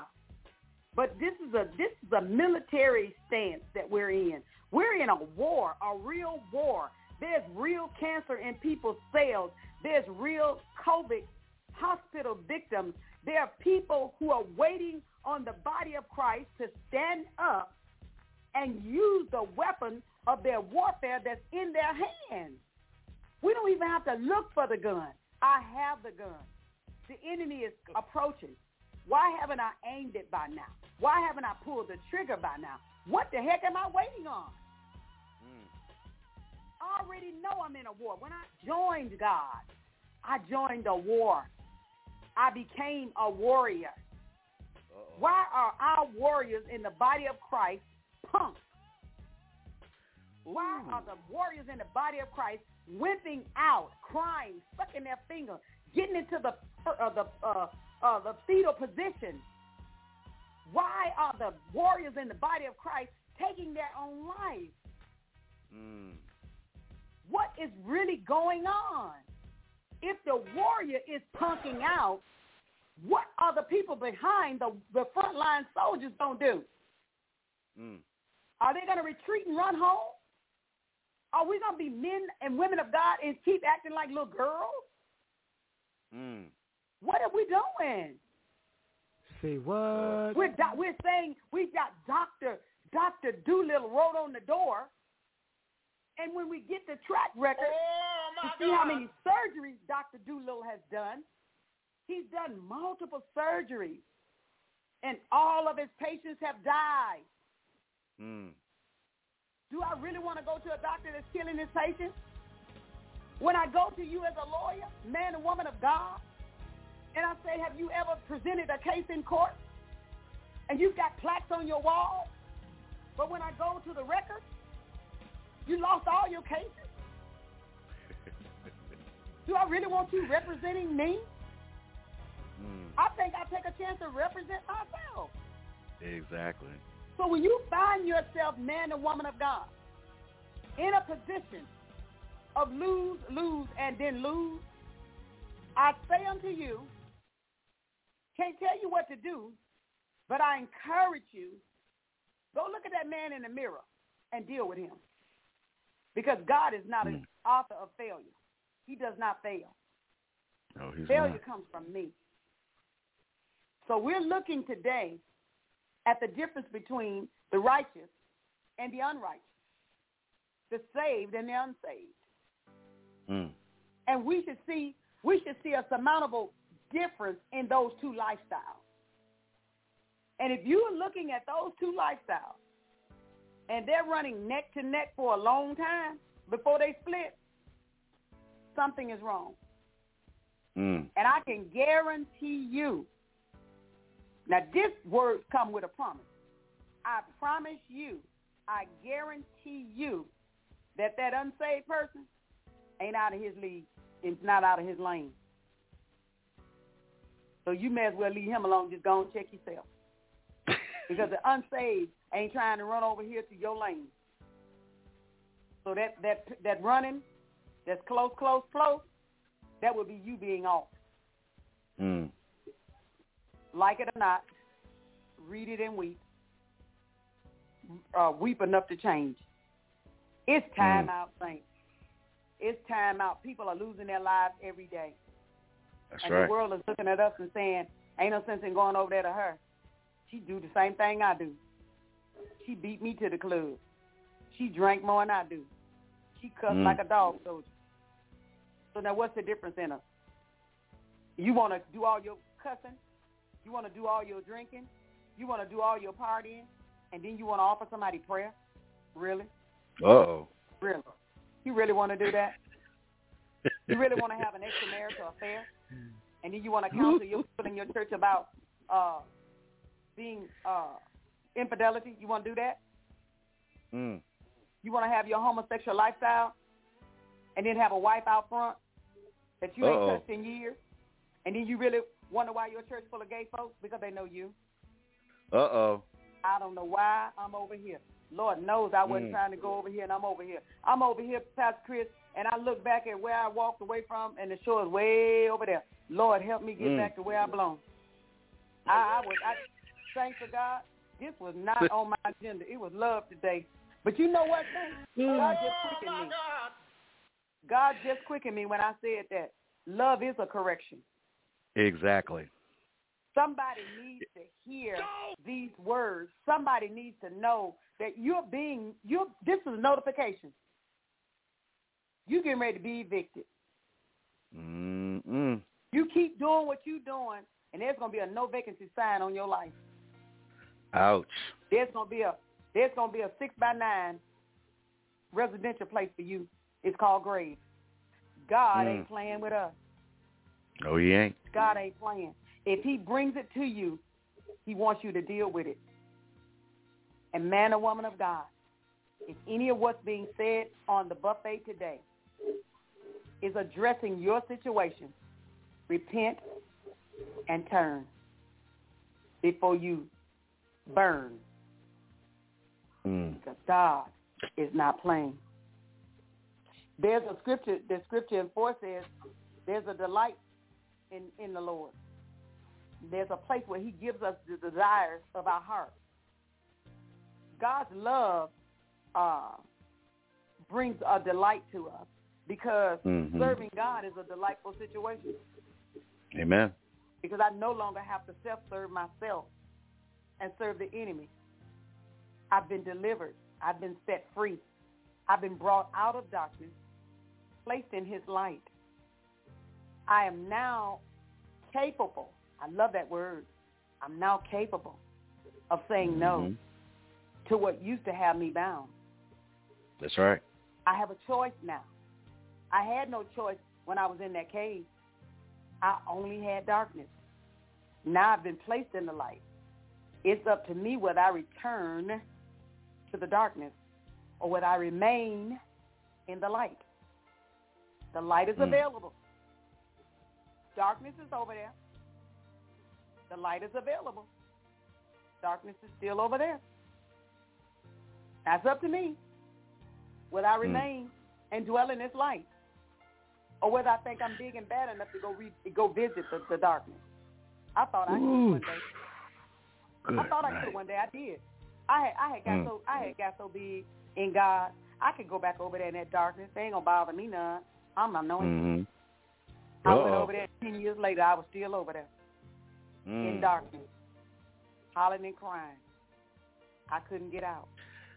But this is a this is a military stance that we're in. We're in a war, a real war. There's real cancer in people's cells. There's real COVID hospital victims. There are people who are waiting on the body of Christ to stand up and use the weapon of their warfare that's in their hands. We don't even have to look for the gun. I have the gun. The enemy is approaching. Why haven't I aimed it by now? Why haven't I pulled the trigger by now? What the heck am I waiting on? Mm. I already know I'm in a war. When I joined God, I joined a war. I became a warrior. Uh-oh. Why are our warriors in the body of Christ punks? Ooh. Why are the warriors in the body of Christ wimping out, crying, sucking their finger, getting into the uh, the uh, uh, the fetal position? Why are the warriors in the body of Christ taking their own life? Mm. What is really going on? If the warrior is punking out, what are the people behind the, the frontline soldiers going to do? Mm. Are they going to retreat and run home? Are we going to be men and women of God and keep acting like little girls? Mm. What are we doing? Say what? We're, do- we're saying we got Doctor Doctor Doolittle wrote on the door, and when we get the track record Oh, to my see how God. many surgeries Doctor Doolittle has done, he's done multiple surgeries, and all of his patients have died. Mm. Do I really want to go to a doctor that's killing his patients? When I go to you as a lawyer, man and woman of God, and I say, have you ever presented a case in court? And you've got plaques on your wall, but when I go to the record, you lost all your cases? Do I really want you representing me? Mm. I think I take a chance to represent myself. Exactly. So when you find yourself, man and woman of God, in a position of lose, lose, and then lose, I say unto you, can't tell you what to do, but I encourage you, go look at that man in the mirror and deal with him. Because God is not an author of failure. He does not fail. No, he's Failure not. comes from me. So we're looking today at the difference between the righteous and the unrighteous, the saved and the unsaved. Mm. And we should see we should see a surmountable difference in those two lifestyles. And if you're looking at those two lifestyles and they're running neck to neck for a long time before they split, something is wrong. Mm. And I can guarantee you, now this word come with a promise. I promise you, I guarantee you that that unsaved person ain't out of his league. It's not out of his lane. So you may as well leave him alone. Just go and check yourself. Because the unsaved ain't trying to run over here to your lane. So that, that, that running, that's close, close, close, that would be you being off. Mm. Like it or not, read it and weep. Uh, weep enough to change. It's time Mm. out, saints. It's time out. People are losing their lives every day. That's and right. the world is looking at us and saying, ain't no sense in going over there to her. She do the same thing I do. She beat me to the club. She drank more than I do. She cussed Mm. like a dog soldier. So now what's the difference in us? You want to do all your cussing? You want to do all your drinking? You want to do all your partying? And then you want to offer somebody prayer? Really? Uh-oh. Really? You really want to do that? You really want to have an extramarital affair? And then you want to counsel your people in your church about uh, being uh, infidelity? You want to do that? Mm. You want to have your homosexual lifestyle and then have a wife out front that you Uh-oh. ain't touched in years? And then you really wonder why your church full of gay folks? Because they know you. Uh-oh. I don't know why I'm over here. Lord knows I wasn't Mm. trying to go over here, and I'm over here. I'm over here, Pastor Chris, and I look back at where I walked away from, and the shore is way over there. Lord, help me get Mm. back to where I belong. I, I was, I, thanks to God, this was not on my agenda. It was love today. But you know what, saints? God just quickened me. God just quickened me when I said that. Love is a correction. Exactly. Somebody needs to hear these words. Somebody needs to know that you're being, you're, this is a notification. You're getting ready to be evicted. Mm-mm. You keep doing what you're doing, and there's going to be a no vacancy sign on your life. Ouch. There's going to be a, there's going to be a six by nine residential place for you. It's called grave. God Mm. ain't playing with us. No, he ain't. God ain't playing. If he brings it to you, he wants you to deal with it. And man or woman of God, if any of what's being said on the buffet today is addressing your situation, repent and turn before you burn. Mm. Because God is not playing. There's a scripture, the scripture in four says, there's a delight in, in the Lord. There's a place where he gives us the desires of our heart. God's love uh, brings a delight to us because mm-hmm. serving God is a delightful situation. Amen. Because I no longer have to self-serve myself and serve the enemy. I've been delivered. I've been set free. I've been brought out of darkness, placed in his light. I am now capable. I love that word. I'm now capable of saying mm-hmm. no to what used to have me bound. That's right. I have a choice now. I had no choice when I was in that cave. I only had darkness. Now I've been placed in the light. It's up to me whether I return to the darkness or whether I remain in the light. The light is mm. available. Darkness is over there. The light is available. Darkness is still over there. That's up to me whether I remain mm. and dwell in this light or whether I think I'm big and bad enough to go re- go visit the, the darkness. I thought I could one day. Good I thought night. I could one day. I did. I had I had got mm. so I had got so big in God. I could go back over there in that darkness. They ain't gonna bother me none. I'm anointed. Mm-hmm. I went over there. Ten years later, I was still over there mm. in darkness, hollering and crying. I couldn't get out.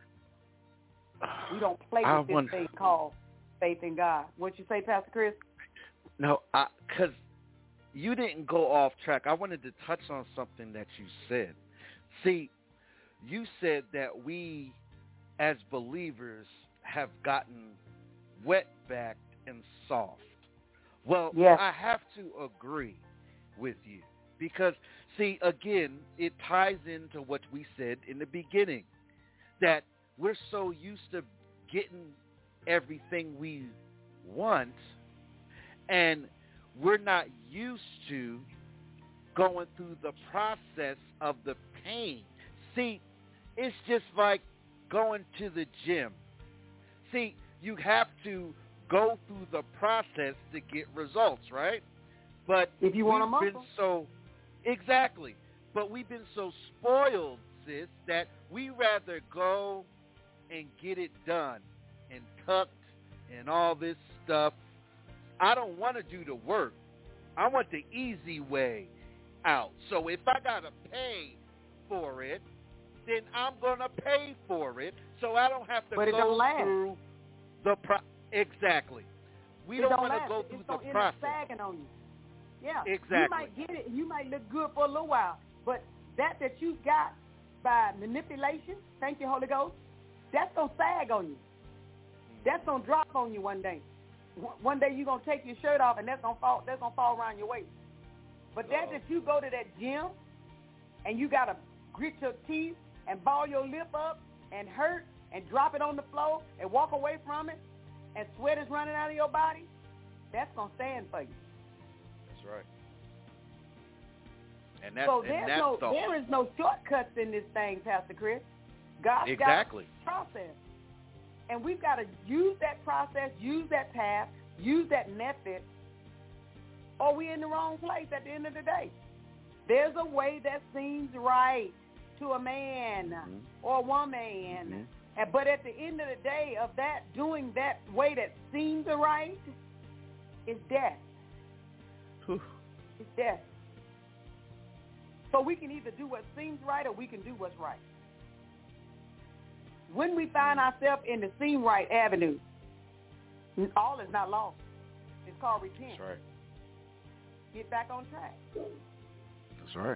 We don't play I with this wonder, thing called faith in God. What you say, Pastor Chris? No, because you didn't go off track. I wanted to touch on something that you said. See, you said that we, as believers, have gotten wet-backed and soft. Well, yes. I have to agree with you because, see, again, it ties into what we said in the beginning, that we're so used to getting everything we want, and we're not used to going through the process of the pain. See, it's just like going to the gym. See, you have to go through the process to get results, right? But if you want a we've muscle. been so exactly. But we've been so spoiled, sis, that we rather go and get it done and tucked and all this stuff. I don't want to do the work. I want the easy way out. So if I got to pay for it, then I'm going to pay for it so I don't have to but go through the pro- exactly. We it don't, don't want to last. go through it's the gonna process. End up sagging on you. Yeah. Exactly. You might get it. You might look good for a little while, but that that you got by manipulation, thank you, Holy Ghost, that's going to sag on you. That's going to drop on you one day. One day you're going to take your shirt off, and that's going to fall That's gonna fall around your waist. But that's if you go to that gym, and you got to grit your teeth and ball your lip up and hurt and drop it on the floor and walk away from it, and sweat is running out of your body, that's going to stand for you. That's right. And that's, so and there's that's no, the, there is no shortcuts in this thing, Pastor Chris. God's exactly. got a process. And we've got to use that process, use that path, use that method, or we're in the wrong place at the end of the day. There's a way that seems right to a man mm-hmm. or a woman. Mm-hmm. But at the end of the day of that, doing that way that seems right is death. Whew. It's death. So we can either do what seems right or we can do what's right. When we find ourselves in the seem right avenue, all is not lost. It's called repent. That's right. Get back on track. That's right.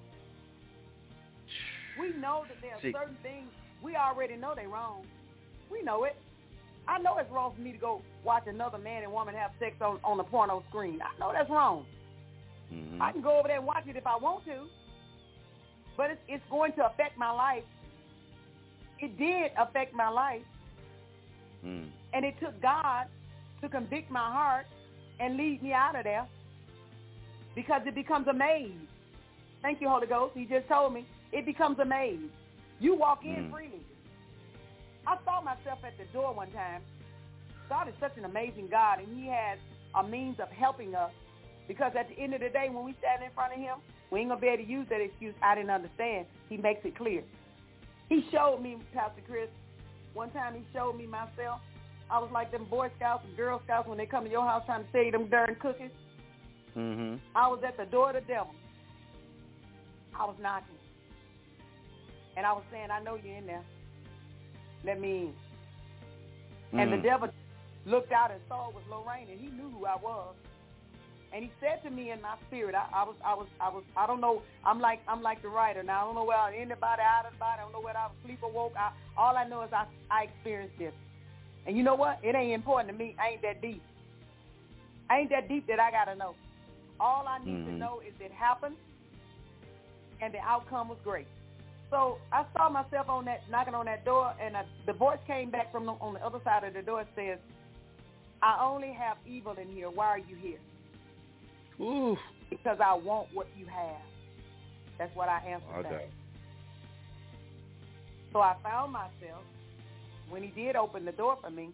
We know that there are See. certain things we already know they're wrong. We know it. I know it's wrong for me to go watch another man and woman have sex on, on a porno screen. I know that's wrong. Mm-hmm. I can go over there and watch it if I want to, but it's, it's going to affect my life. It did affect my life, mm. and it took God to convict my heart and lead me out of there because it becomes a maze. Thank you, Holy Ghost. He just told me it becomes a maze. You walk in mm. freely. I saw myself at the door one time. God is such an amazing God, and he has a means of helping us because at the end of the day, when we stand in front of him, we ain't going to be able to use that excuse, I didn't understand. He makes it clear. He showed me, Pastor Chris, one time he showed me myself. I was like them Boy Scouts and Girl Scouts when they come to your house trying to sell you them darn cookies. Mm-hmm. I was at the door of the devil. I was knocking. And I was saying, I know you're in there. Let me in. Mm-hmm. And the devil looked out and saw it was Lorraine, and he knew who I was. And he said to me in my spirit, I, I was, I was, I was, I don't know. I'm like, I'm like the writer now. I don't know where I in the body, out of the body. I don't know whether I was asleep or woke. I, all I know is I, I experienced this. And you know what? It ain't important to me. I ain't that deep. I ain't that deep that I gotta know. All I need mm-hmm. to know is it happened, and the outcome was great. So I saw myself on that, knocking on that door, and I, the voice came back from the, on the other side of the door and says, I only have evil in here. Why are you here? Ooh. Because I want what you have. That's what I answered okay. back. So I found myself, when he did open the door for me,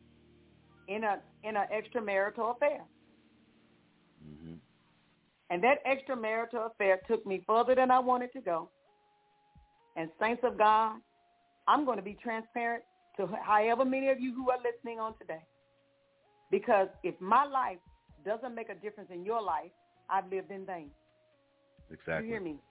in a in an extramarital affair. Mm-hmm. And that extramarital affair took me further than I wanted to go. And saints of God, I'm going to be transparent to however many of you who are listening on today. Because if my life doesn't make a difference in your life, I've lived in vain. Exactly. You hear me?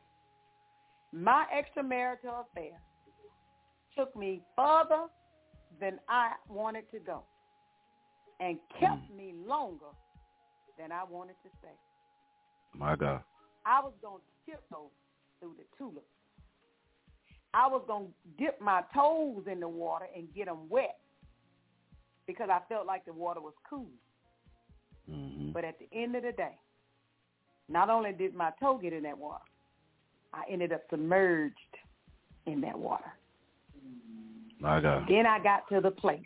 My extramarital affair took me further than I wanted to go and kept mm. me longer than I wanted to stay. My God. I was going to tiptoe through the tulips. I was going to dip my toes in the water and get them wet because I felt like the water was cool. Mm-hmm. But at the end of the day, not only did my toe get in that water, I ended up submerged in that water. My God. Then I got to the place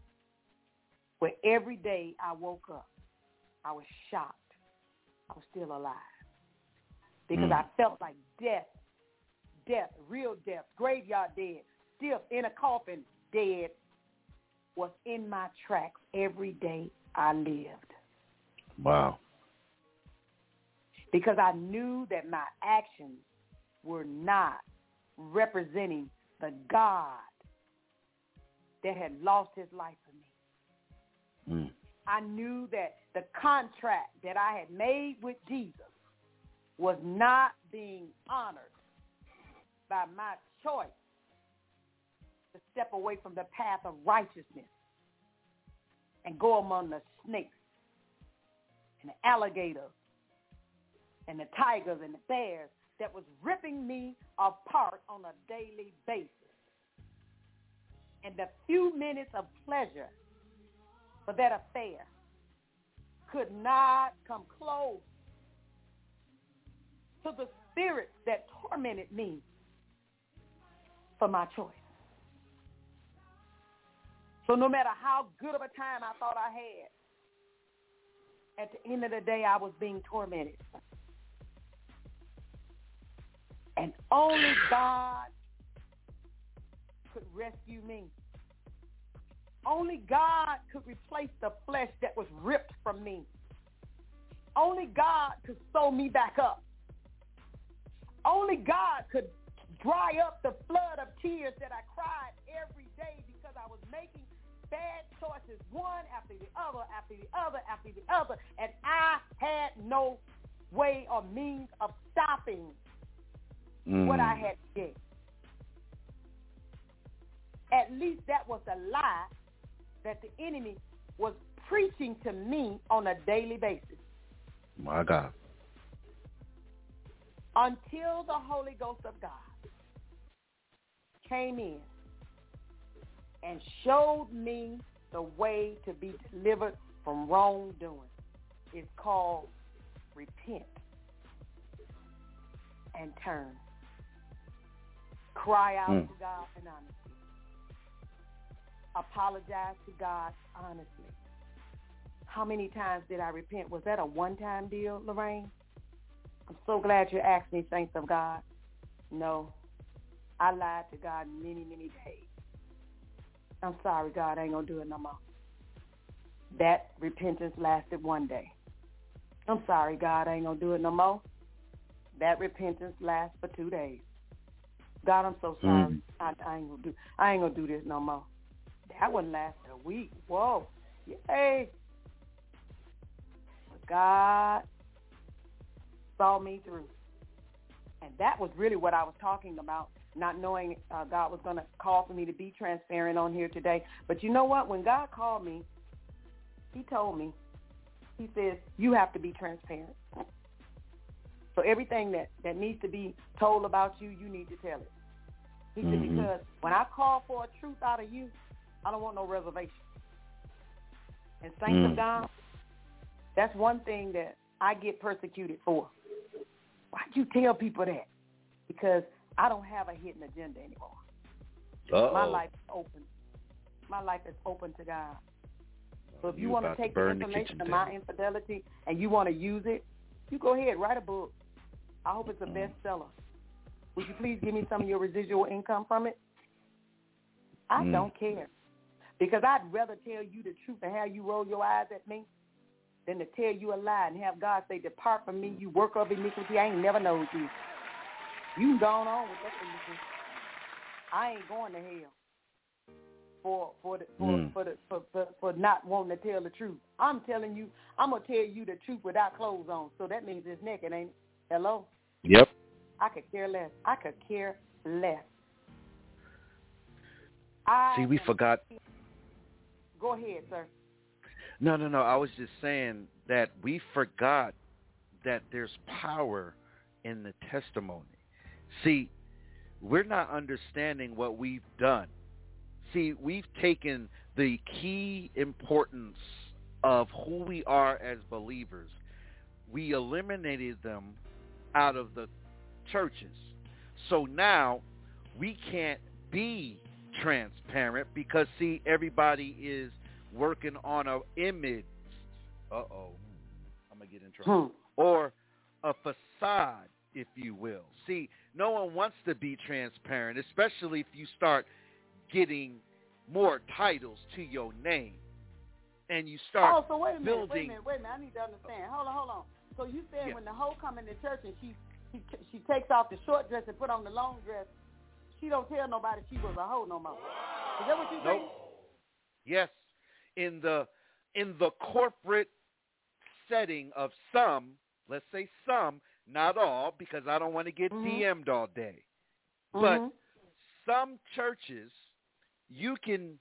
where every day I woke up, I was shocked. I was still alive because mm. I felt like death, death, real death, graveyard dead, still in a coffin, dead, was in my tracks every day I lived. Wow. Because I knew that my actions were not representing the God that had lost his life for me. Mm. I knew that the contract that I had made with Jesus was not being honored by my choice to step away from the path of righteousness and go among the snakes and the alligators and the tigers and the bears that was ripping me apart on a daily basis. And the few minutes of pleasure for that affair could not come close to the spirits that tormented me for my choice. So no matter how good of a time I thought I had, at the end of the day, I was being tormented. And only God could rescue me. Only God could replace the flesh that was ripped from me. Only God could sew me back up. Only God could dry up the flood of tears that I cried every day because I was making bad choices, one after the other, after the other, after the other, and I had no way or means of stopping mm. what I had did. At least that was a lie that the enemy was preaching to me on a daily basis. My God. Until the Holy Ghost of God came in and showed me the way to be delivered from wrongdoing. It's called repent and turn. Cry out mm. to God in honesty. Apologize to God honestly. How many times did I repent? Was that a one-time deal, Lorraine? I'm so glad you asked me, saints of God. No, I lied to God many, many days. I'm sorry, God, I ain't going to do it no more. That repentance lasted one day. I'm sorry, God, I ain't going to do it no more. That repentance lasts for two days. God, I'm so sorry. Mm. I, I ain't gonna do. I ain't gonna do this no more. That wouldn't last a week. Whoa, yay! But God saw me through, and that was really what I was talking about. Not knowing uh, God was gonna call for me to be transparent on here today. But you know what? When God called me, He told me. He says you have to be transparent. So everything that, that needs to be told about you, you need to tell it. He said, Mm-hmm. because when I call for a truth out of you, I don't want no reservation. And saints Mm. of God, that's one thing that I get persecuted for. Why'd you tell people that? Because I don't have a hidden agenda anymore. Uh-oh. My life is open. My life is open to God. So if you, You want to about to take the burn the information kitchen of my down. infidelity and you want to use it, you go ahead, write a book. I hope it's a Mm. bestseller. Would you please give me some of your residual income from it? I Mm. don't care. Because I'd rather tell you the truth and have you roll your eyes at me than to tell you a lie and have God say, depart from me, you work of iniquity. I ain't never known you. You gone on with that iniquity. I ain't going to hell for for the, for, Mm. for, the, for, for for not wanting to tell the truth. I'm telling you, I'm going to tell you the truth without clothes on. So that means it's naked, ain't it? Hello? Yep. I could care less. I could care less. I See, we am- forgot. Go ahead, sir. No, no, no. I was just saying that we forgot that there's power in the testimony. See, we're not understanding what we've done. See, we've taken the key importance of who we are as believers. We eliminated them out of the churches. So now we can't be transparent because, see, everybody is working on an image. Uh-oh. I'm going to get in trouble. Hmm. Or a facade, if you will. See, no one wants to be transparent, especially if you start getting more titles to your name and you start oh, so wait a minute, building. wait a minute, wait a minute. I need to understand. Hold on, hold on. So you said Yeah. when the hoe come into church and she, she she takes off the short dress and put on the long dress, she don't tell nobody she was a hoe no more. Is that what you Nope. saying? Yes, in the in the corporate setting of some, let's say some, not all, because I don't want to get Mhm. D M'd all day. Mhm. But some churches, you can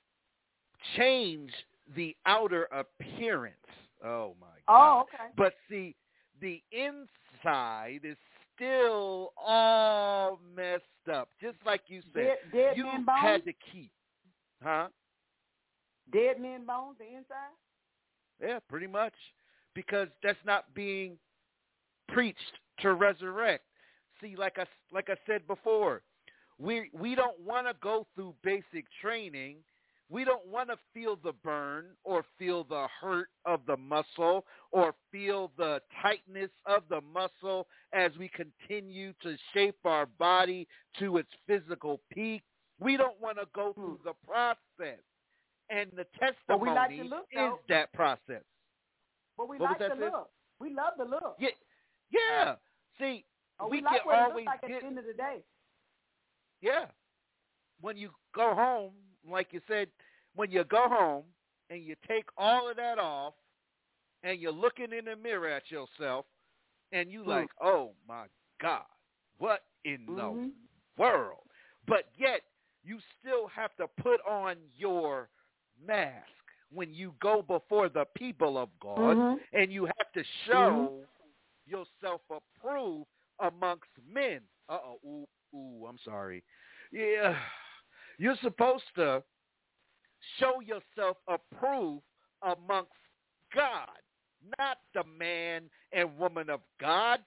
change the outer appearance. Oh my God! Oh, okay. But see, the inside is still all messed up, just like you said. Dead, dead you man bones. had to keep, huh? Dead man bones, the inside. Yeah, pretty much, because that's not being preached to resurrect. See, like I like I said before, we we don't want to go through basic training. We don't want to feel the burn or feel the hurt of the muscle or feel the tightness of the muscle as we continue to shape our body to its physical peak. We don't want to go through the process. And the But we like testimony the look, is though. that process. But we What was like that, the sis? look. We love the look. Yeah, yeah. See, Oh, we, we, like can what it always looks like get, at the end of the day. yeah. When you go home, like you said, when you go home and you take all of that off and you're looking in the mirror at yourself and you Hmm. like, oh my God, what in Mhm. the world? But yet you still have to put on your mask when you go before the people of God, Mhm. and you have to show yourself approved amongst men. Uh-oh, ooh, ooh, I'm sorry. Yeah, you're supposed to show yourself approved amongst God, not the man and woman of God.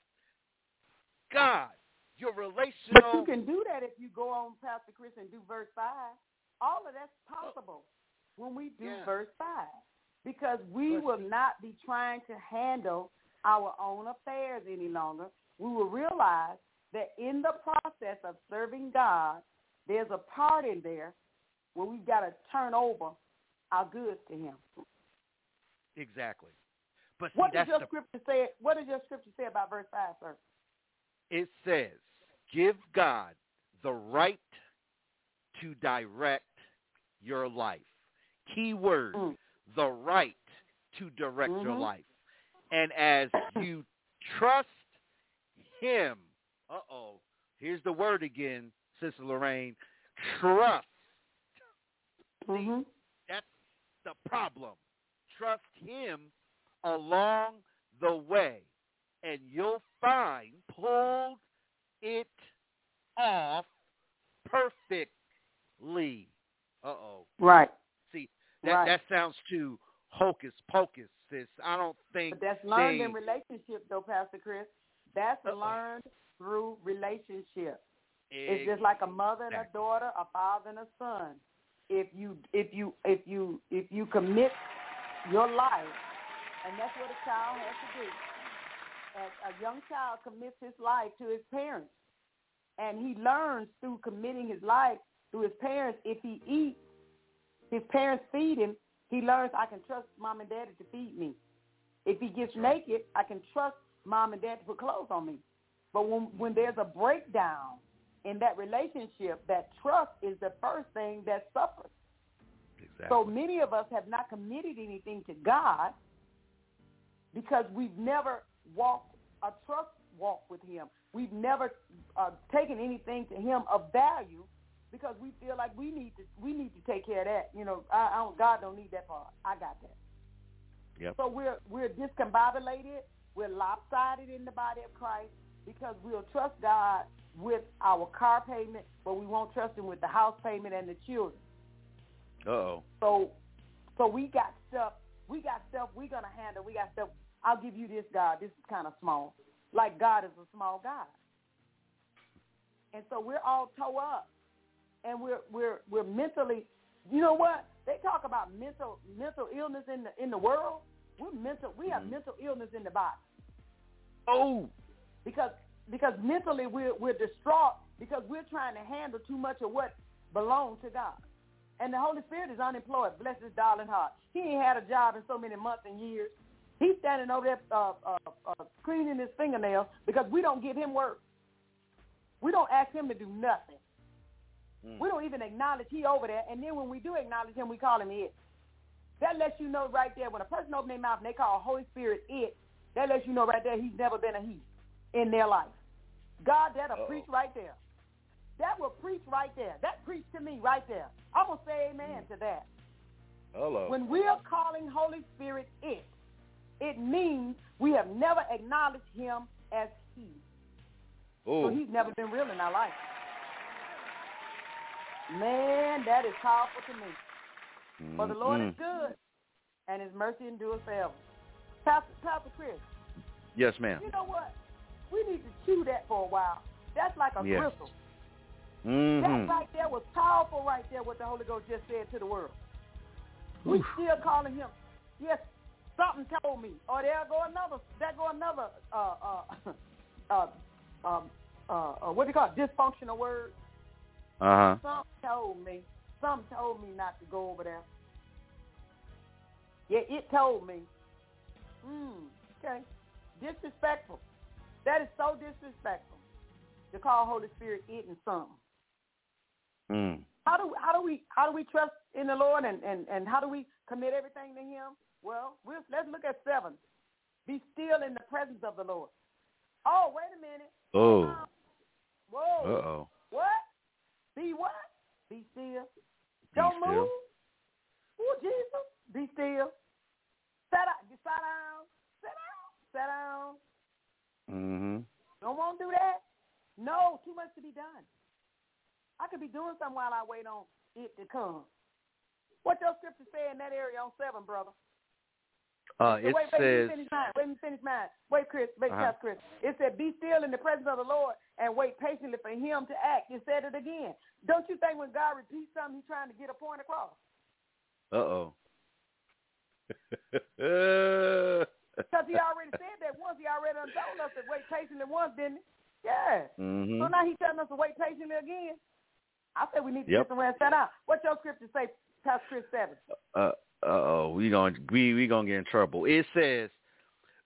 God, your relational. But you can do that if you go on Pastor Chris and do verse five. All of that's possible when we do Yeah. verse five. Because we But- will not be trying to handle our own affairs any longer. We will realize that in the process of serving God, there's a part in there where we've got to turn over our goods to him. Exactly. But see, What does that's your the, scripture say? What does your scripture say about verse five, sir? it says, give God the right to direct your life. Key word, mm. the right to direct mm-hmm. your life. And as you trust him, uh-oh, here's the word again, Sister Lorraine, trust. Mm-hmm. See, that's the problem. Trust him along the way, and you'll find pulled it off perfectly. Uh-oh. Right. See, that, right. that sounds too hocus pocus, sis. I don't think But that's learned they... in relationship, though, Pastor Chris. That's Uh-oh. learned through relationship. Exactly. It's just like a mother and a daughter, a father and a son. If you if you if you if you commit your life, and that's what a child has to do. As a young child commits his life to his parents, and he learns through committing his life through his parents. If he eats, his parents feed him. He learns, I can trust mom and daddy to feed me. If he gets naked, I can trust mom and dad to put clothes on me. But when when there's a breakdown in that relationship, that trust is the first thing that suffers. Exactly. So many of us have not committed anything to God because we've never walked a trust walk with him. We've never uh, taken anything to him of value because we feel like we need to we need to take care of that. You know, I, I don't, God don't need that part. I got that. Yep. So we're we're discombobulated. We're lopsided in the body of Christ because we'll trust God with our car payment, but we won't trust him with the house payment and the children. Uh-oh. So so we got stuff, we got stuff we're going to handle. We got stuff, I'll give you this, God. This is kind of small. Like God is a small God. And so we're all toe up. And we're we're we're mentally, you know what? They talk about mental mental illness in the in the world. We're mental we have mm-hmm. mental illness in the body. Oh. Because Because mentally we're, we're distraught because we're trying to handle too much of what belongs to God. And the Holy Spirit is unemployed. Bless his darling heart. He ain't had a job in so many months and years. He's standing over there uh, uh, uh, cleaning his fingernails because we don't give him work. We don't ask him to do nothing. Mm. We don't even acknowledge he over there. And then when we do acknowledge him, we call him it. That lets you know right there when a person opens their mouth and they call Holy Spirit it, that lets you know right there he's never been a he in their life. God, that'll Uh-oh. preach right there. That will preach right there. That preached to me right there. I'm going to say amen mm. to that. Hello. When we're calling Holy Spirit it, it means we have never acknowledged him as he. Ooh. So he's never been real in our life. Man, that is powerful to me. Mm-hmm. For the Lord is good, and his mercy endures forever. Pastor, Pastor Chris. Yes, ma'am. You know what? We need to chew that for a while. That's like a yes. gristle. Mm-hmm. That right there was powerful right there, what the Holy Ghost just said to the world. We Oof. still calling him, yes, something told me. Or there go another, there go another, uh, uh, uh, um, uh, uh, what do you call it, dysfunctional word. Uh-huh. Something told me, something told me not to go over there. Yeah, it told me. Hmm, okay. Disrespectful. That is so disrespectful to call Holy Spirit it and something. Mm. How do how do we how do we trust in the Lord and, and, and how do we commit everything to him? Well, we'll let's look at seven. Be still in the presence of the Lord. Oh, wait a minute. Oh. Uh, whoa. Uh-oh. What? Be what? Be still. Don't Be still. move. Oh, Jesus. Be still. Sit down. Sit down. Sit down. Sit down. Mm-hmm. Don't want to do that? No, too much to be done. I could be doing something while I wait on it to come. What your scripture say in that area on seven, brother? Uh, so it wait, wait, says... Wait, finish mine. Wait, me finish mine. Wait, Chris. Wait, uh-huh. Chris. It said, be still in the presence of the Lord and wait patiently for him to act. It said it again. Don't you think when God repeats something, he's trying to get a point across? Uh-oh. Because he already said that once. He already done told us to wait patiently once, didn't he? Yeah. Mm-hmm. So now he's telling us to wait patiently again. I said we need to yep. get somewhere and set out. What's your scripture say, Pastor Chris seven? Uh oh, we gonna we we gonna get in trouble. It says,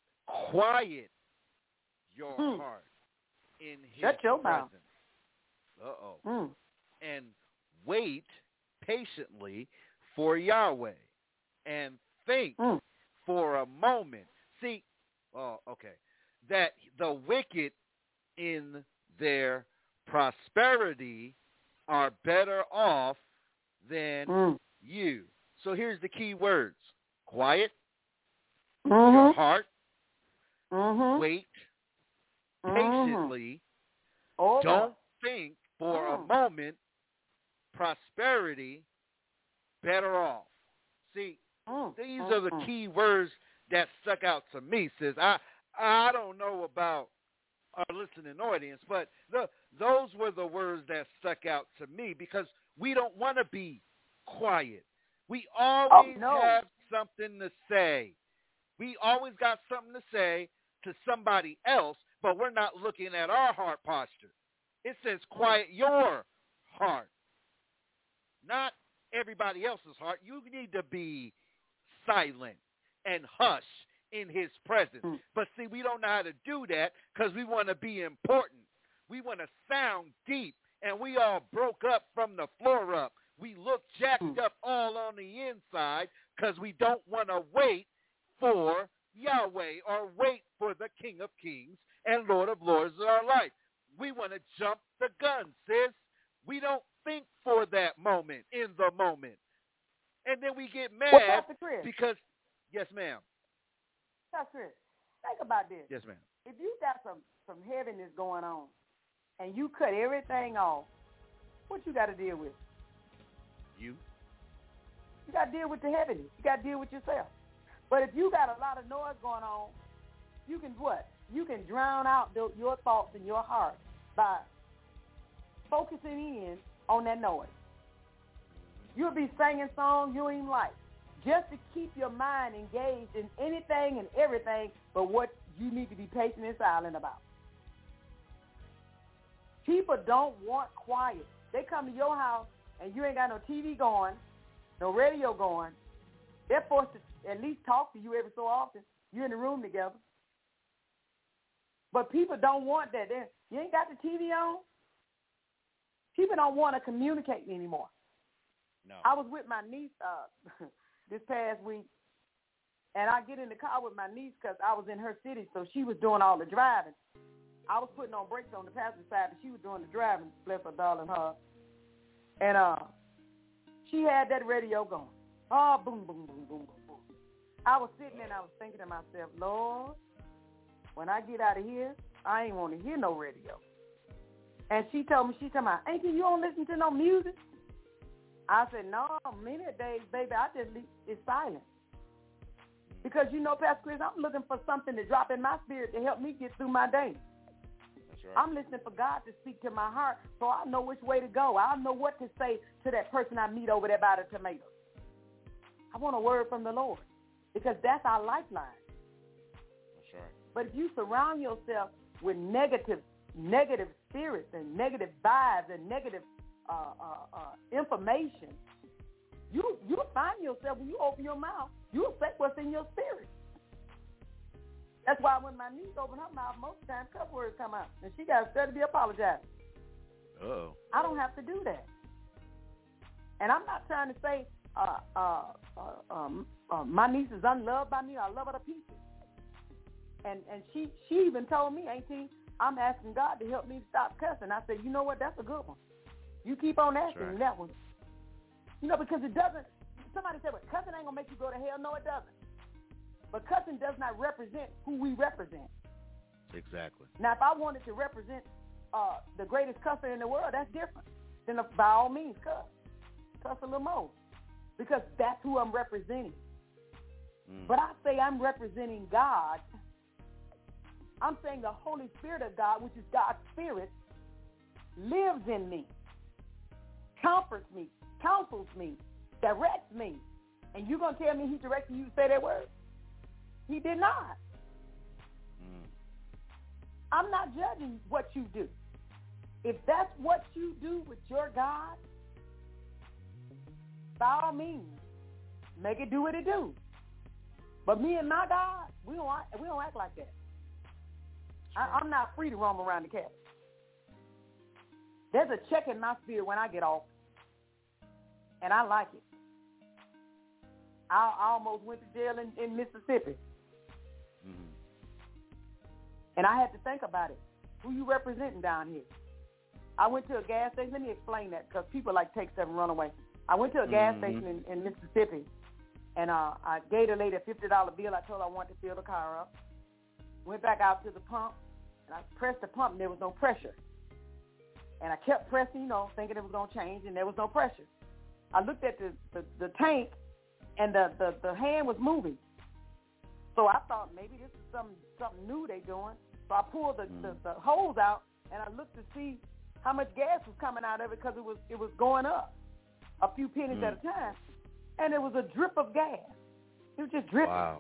"Quiet your hmm. heart in His Shut your presence." mouth. Uh-oh. Mm. And wait patiently for Yahweh and think mm. for a moment. See, oh, okay, that the wicked in their prosperity are better off than mm. you. So here's the key words. Quiet, mm-hmm. your heart, mm-hmm. wait mm-hmm. patiently, oh, don't think for mm. a moment, prosperity, better off. See, mm. these mm. are the key words that stuck out to me, sis. I I don't know about our listening audience, but the, those were the words that stuck out to me because we don't want to be quiet. We always oh, no. have something to say. We always got something to say to somebody else, but we're not looking at our heart posture. It says quiet your heart, not everybody else's heart. You need to be silent and hush in his presence. Mm. But see, we don't know how to do that because we want to be important. We want to sound deep, and we all broke up from the floor up. We look jacked mm. up all on the inside because we don't want to wait for Yahweh or wait for the King of Kings and Lord of Lords in our life. We want to jump the gun, sis. We don't think for that moment, in the moment. And then we get mad well, because, yes, ma'am. Pastor Chris, think about this. Yes, ma'am. If you got some, some heaviness going on and you cut everything off, what you got to deal with? You. You got to deal with the heaviness. You got to deal with yourself. But if you got a lot of noise going on, you can what? You can drown out the, your thoughts in your heart by focusing in on that noise. You'll be singing songs you ain't like, just to keep your mind engaged in anything and everything but what you need to be patient and silent about. People don't want quiet. They come to your house and you ain't got no T V going, no radio going. They're forced to at least talk to you every so often. You're in the room together. But people don't want that. They're, you ain't got the T V on. People don't want to communicate anymore. No. I was with my niece uh, this past week, and I get in the car with my niece because I was in her city, so she was doing all the driving. I was putting on brakes on the passenger side, and she was doing the driving, bless her darling heart. And uh, she had that radio going. Oh, boom, boom, boom, boom, boom, boom. I was sitting there and I was thinking to myself, Lord, when I get out of here, I ain't want to hear no radio. And she told me, she told me, Auntie, you don't listen to no music? I said, no, many days, baby, I just leave, it's silent. Because, you know, Pastor Chris, I'm looking for something to drop in my spirit to help me get through my day. That's right. I'm listening for God to speak to my heart so I know which way to go. I know what to say to that person I meet over there by the tomatoes. I want a word from the Lord because that's our lifeline. That's right. But if you surround yourself with negative, negative spirits and negative vibes and negative uh, uh, uh, information, you you'll find yourself when you open your mouth, you'll say what's in your spirit. That's why when my niece opens her mouth, most of the time cuss words come out, and she got to study to be apologizing. Uh-oh. I don't have to do that. And I'm not trying to say uh, uh, uh, um, uh, my niece is unloved by me. I love her to pieces. And and she, she even told me, Auntie, I'm asking God to help me stop cussing. I said, you know what? That's a good one. You keep on asking right. that one. You know, because it doesn't, somebody said, well, cussing ain't going to make you go to hell. No, it doesn't. But cussing does not represent who we represent. Exactly. Now, if I wanted to represent uh, the greatest cusser in the world, that's different. Then, if, by all means, cuss. Cuss a little more. Because that's who I'm representing. Mm. But I say I'm representing God. I'm saying the Holy Spirit of God, which is God's Spirit, lives in me, comforts me, counsels me, directs me. And you're going to tell me he directed you to say that word? He did not. Mm. I'm not judging what you do. If that's what you do with your God, by all means, make it do what it do. But me and my God, we don't act, we don't act like that. I, I'm not free to roam around the cabin. There's a check in my spirit when I get off, and I like it. I, I almost went to jail in, in Mississippi. Mm-hmm. And I had to think about it. Who you representing down here? I went to a gas station. Let me explain that because people like take stuff and run away. I went to a gas Mm-hmm. station in, in Mississippi, and uh, I gave the lady a fifty dollar bill. I told her I wanted to fill the car up. Went back out to the pump, and I pressed the pump, and there was no pressure. And I kept pressing, you know, thinking it was going to change, and there was no pressure. I looked at the, the, the tank, and the, the, the hand was moving. So I thought maybe this is something, something new they doing. So I pulled the, mm. the, the hose out, and I looked to see how much gas was coming out of it because it was, it was going up a few pennies mm. at a time. And it was a drip of gas. It was just dripping. Wow.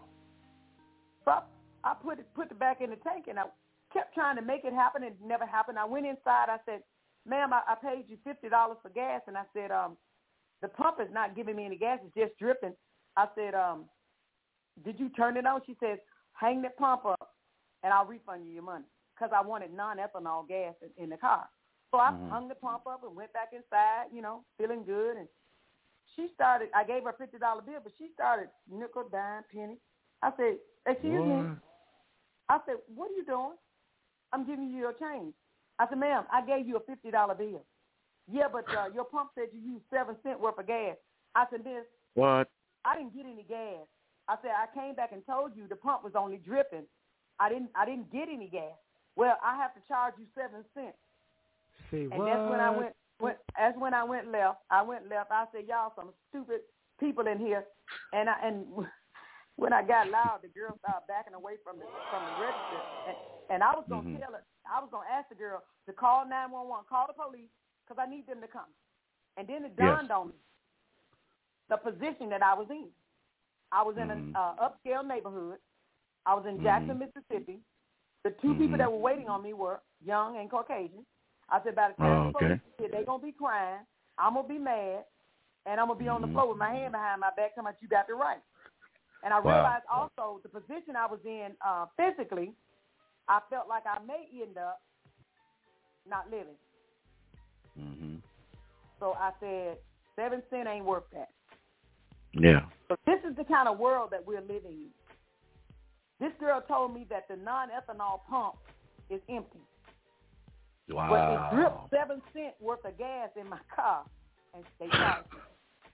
So I, I put it put it back in the tank, and I kept trying to make it happen, and it never happened. I went inside. I said, ma'am, I, I paid you fifty dollars for gas. And I said, um, the pump is not giving me any gas. It's just dripping. I said, um, did you turn it on? She said, hang the pump up, and I'll refund you your money because I wanted non-ethanol gas in, in the car. So I mm-hmm. hung the pump up and went back inside, you know, feeling good. And she started, I gave her a fifty dollar bill, but she started nickel, dime, penny. I said, excuse what? me. I said, what are you doing? I'm giving you your change. I said, ma'am, I gave you a fifty dollar bill. Yeah, but uh, your pump said you used seven cents worth of gas. I said, miss, what? I didn't get any gas. I said, I came back and told you the pump was only dripping. I didn't I didn't get any gas. Well, I have to charge you seven cents. See, and what? that's when I went, went that's when I went left. I went left. I said, y'all some stupid people in here. And I and when I got loud, the girl started backing away from the from the register. And, and I was gonna mm-hmm. tell her, I was gonna ask the girl to call nine one one, call the police, because I need them to come. And then it dawned yes. on me the position that I was in. I was in an mm-hmm. uh, upscale neighborhood. I was in Jackson, mm-hmm. Mississippi. The two mm-hmm. people that were waiting on me were young and Caucasian. I said, by the time oh, the police okay. get here, they're going to be crying. I'm going to be mad. And I'm going to be mm-hmm. on the floor with my hand behind my back talking about you got the right. And I wow. realized also the position I was in uh, physically, I felt like I may end up not living. Mm-hmm. So I said, seven cents ain't worth that. Yeah. But this is the kind of world that we're living in. This girl told me that the non-ethanol pump is empty. Wow. But it dripped seven cents worth of gas in my car, and they charged me.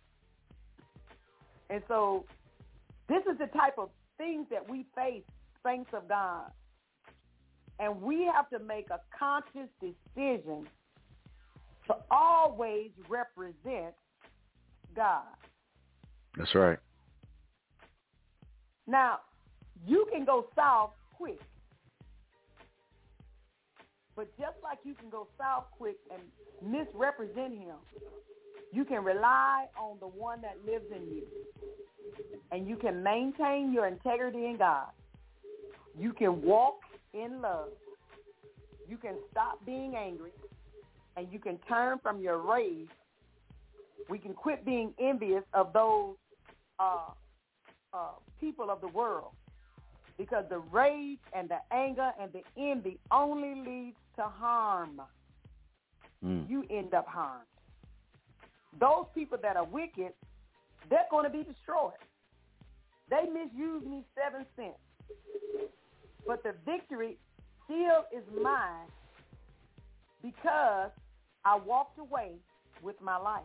And so this is the type of things that we face, saints of God. And we have to make a conscious decision to always represent God. That's right. Now, you can go south quick. But just like you can go south quick and misrepresent him, you can rely on the one that lives in you. And you can maintain your integrity in God. You can walk in love. You can stop being angry. And you can turn from your rage. We can quit being envious of those uh, uh, people of the world. Because the rage and the anger and the envy only leads to harm. Mm. You end up harmed. Those people that are wicked, they're going to be destroyed. They misused me seven cents. But the victory still is mine because I walked away with my life.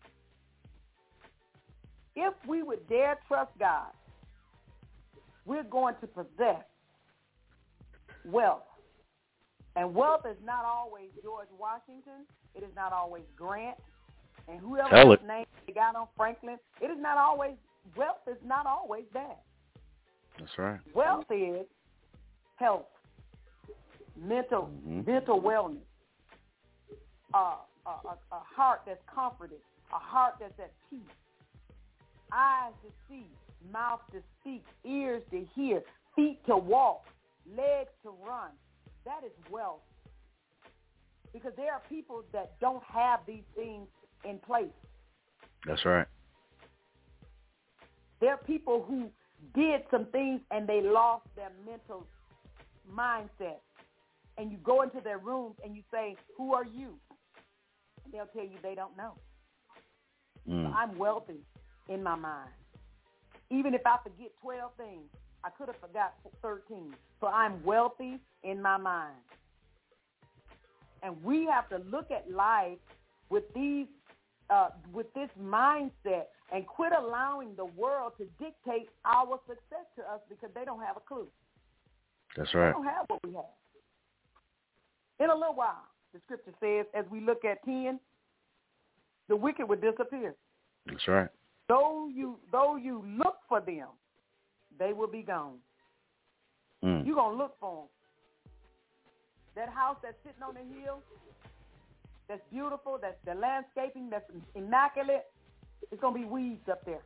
If we would dare trust God, we're going to possess wealth. And wealth is not always George Washington. It is not always Grant. And whoever's name they got on Franklin, it is not always, wealth is not always bad. That's right. Wealth is health, mental, mm-hmm. mental wellness, uh, a, a, a heart that's comforted, a heart that's at peace, eyes to see, mouth to speak, ears to hear, feet to walk, legs to run. That is wealth. Because there are people that don't have these things in place. That's right. There are people who did some things and they lost their mental mindset. And you go into their rooms and you say, who are you? And they'll tell you they don't know. Mm. So I'm wealthy in my mind. Even if I forget twelve things, I could have forgot thirteen. So I'm wealthy in my mind. And we have to look at life with these, uh, with this mindset and quit allowing the world to dictate our success to us because they don't have a clue. That's right. They don't have what we have. In a little while, the scripture says, as we look at ten, the wicked will disappear. That's right. Though you, though you look for them, they will be gone. Mm. You're going to look for them. That house that's sitting on the hill, that's beautiful, that's the landscaping, that's immaculate, it's going to be weeds up there.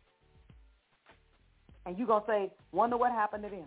And you're going to say, wonder what happened to them.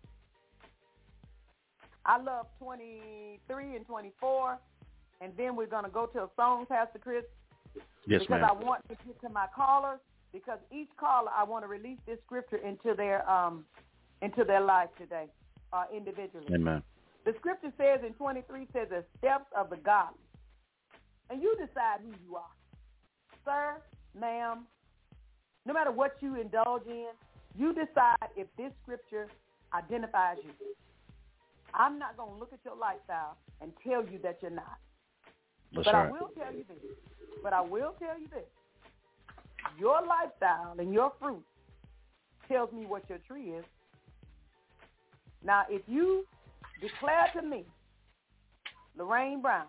I love twenty-three and twenty-four, and then we're going to go to a song, Pastor Chris. Yes, because ma'am. I want to get to my callers, because each caller, I want to release this scripture into their um, into their life today, uh, individually. Amen. The scripture says in twenty-three, says, the steps of the godly. And you decide who you are. Sir, ma'am, no matter what you indulge in, you decide if this scripture identifies you. I'm not going to look at your lifestyle and tell you that you're not. That's but right. I will tell you this. But I will tell you this. Your lifestyle and your fruit tells me what your tree is. Now, if you declare to me, Lorraine Brown,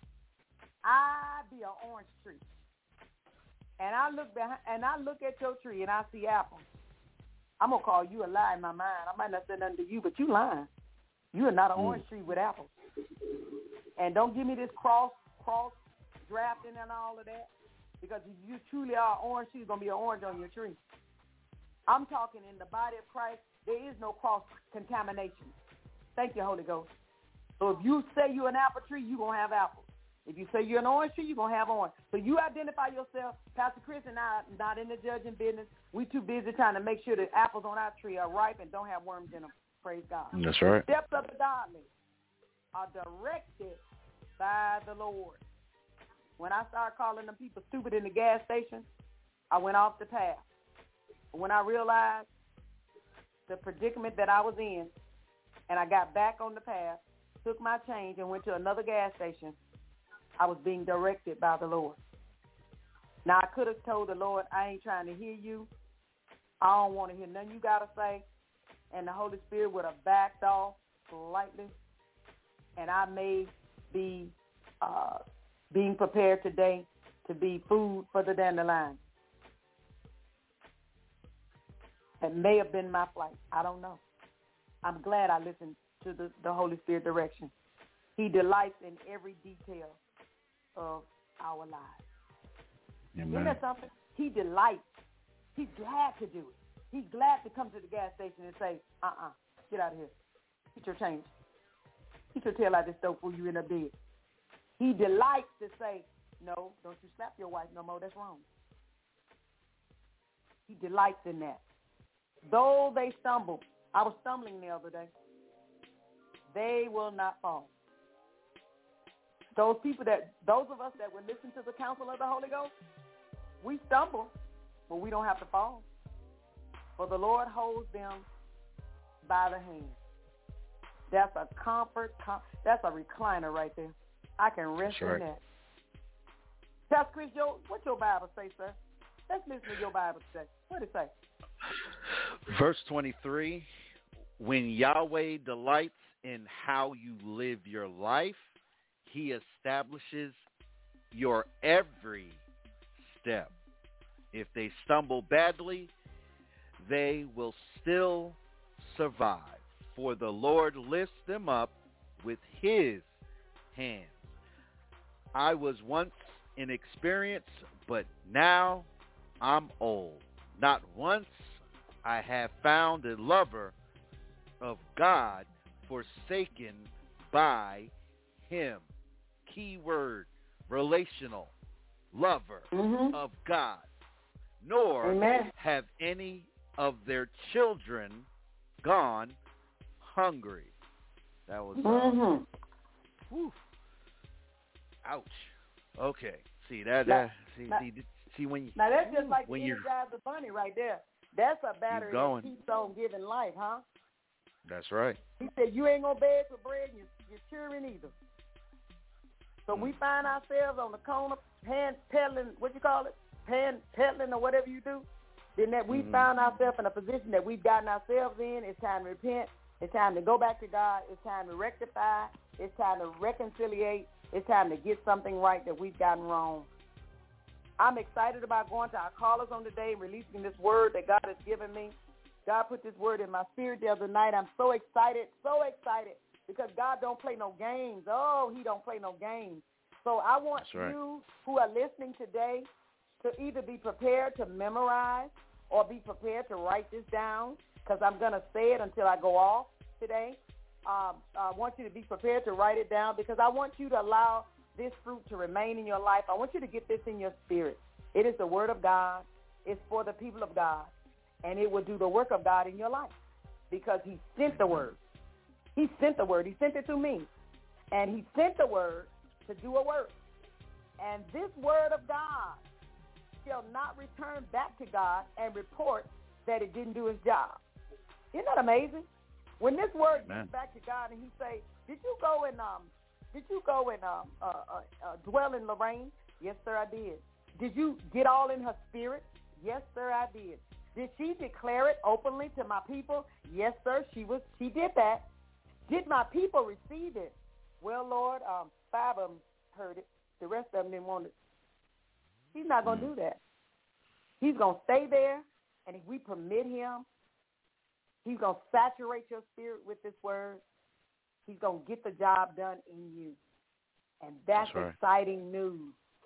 I be an orange tree, and I look behind, and I look at your tree and I see apples, I'm gonna call you a lie in my mind. I might not say nothing to you, but you lying. You are not an Mm. orange tree with apples. And don't give me this cross cross drafting and all of that, because if you truly are an orange tree, it's gonna be an orange on your tree. I'm talking in the body of Christ. There is no cross contamination. Thank you, Holy Ghost. So if you say you're an apple tree, you're going to have apples. If you say you're an orange tree, you're going to have orange. So you identify yourself. Pastor Chris and I are not in the judging business. We too busy trying to make sure the apples on our tree are ripe and don't have worms in them. Praise God. That's right. The steps of the godly are directed by the Lord. When I started calling them people stupid in the gas station, I went off the path. When I realized the predicament that I was in, and I got back on the path, took my change, and went to another gas station, I was being directed by the Lord. Now, I could have told the Lord, I ain't trying to hear you. I don't want to hear nothing you got to say. And the Holy Spirit would have backed off slightly, and I may be uh, being prepared today to be food for the dandelion. It may have been my flight. I don't know. I'm glad I listened to the, the Holy Spirit direction. He delights in every detail of our lives. Amen. Isn't that something? He delights. He's glad to do it. He's glad to come to the gas station and say, uh-uh, get out of here. Get your change. Get your tail out this stove before you in a bed. He delights to say, no, don't you slap your wife no more. That's wrong. He delights in that. Though they stumble, I was stumbling the other day, they will not fall. Those people that, those of us that would listen to the counsel of the Holy Ghost, we stumble, but we don't have to fall. For the Lord holds them by the hand. That's a comfort, com- that's a recliner right there. I can rest That's right. in that. Pastor Chris, your, what your Bible say, sir? Let's listen to your Bible say. What did it say? Verse twenty-three, when Yahweh delights in how you live your life, he establishes your every step. If they stumble badly, they will still survive, for the Lord lifts them up with his hands. I was once inexperienced, but now I'm old. Not once I have found a lover of God forsaken by him. Keyword, relational, lover mm-hmm. of God. Nor Amen. have any of their children gone hungry. That was uh, mm-hmm. whew, ouch. Okay. See that? Now, that see, now, see, see when you now that's just like when the you're Energizer Bunny right there. That's a battery that keeps on giving life, huh? That's right. He said, you ain't gonna beg for bread, and you're cheering either. So mm. we find ourselves on the corner, pan peddling, what you call it, pan peddling or whatever you do. Then that we mm-hmm. found ourselves in a position that we've gotten ourselves in. It's time to repent. It's time to go back to God. It's time to rectify. It's time to reconciliate. It's time to get something right that we've gotten wrong. I'm excited about going to our callers on today, releasing this word that God has given me. God put this word in my spirit the other night. I'm so excited, so excited, because God don't play no games. Oh, he don't play no games. So I want right. you who are listening today to either be prepared to memorize or be prepared to write this down, because I'm going to say it until I go off today. Um, I want you to be prepared to write it down, because I want you to allow this fruit to remain in your life. I want you to get this in your spirit. It is the word of God. It's for the people of God, and it will do the work of God in your life, because he sent the word. He sent the word. He sent it to me, and he sent the word to do a work. And this word of God shall not return back to God and report that it didn't do its job. Isn't that amazing? When this word Amen. Gets back to God and he say, did you go and um, did you go and um, uh, uh, uh, dwell in Lorraine? Yes, sir, I did. Did you get all in her spirit? Yes, sir, I did. Did she declare it openly to my people? Yes, sir, she was. She did that. Did my people receive it? Well, Lord, um, five of them heard it. The rest of them didn't want it. He's not going to do that. He's going to stay there, and if we permit him, he's going to saturate your spirit with this word. He's going to get the job done in you. And that's, that's right. exciting news.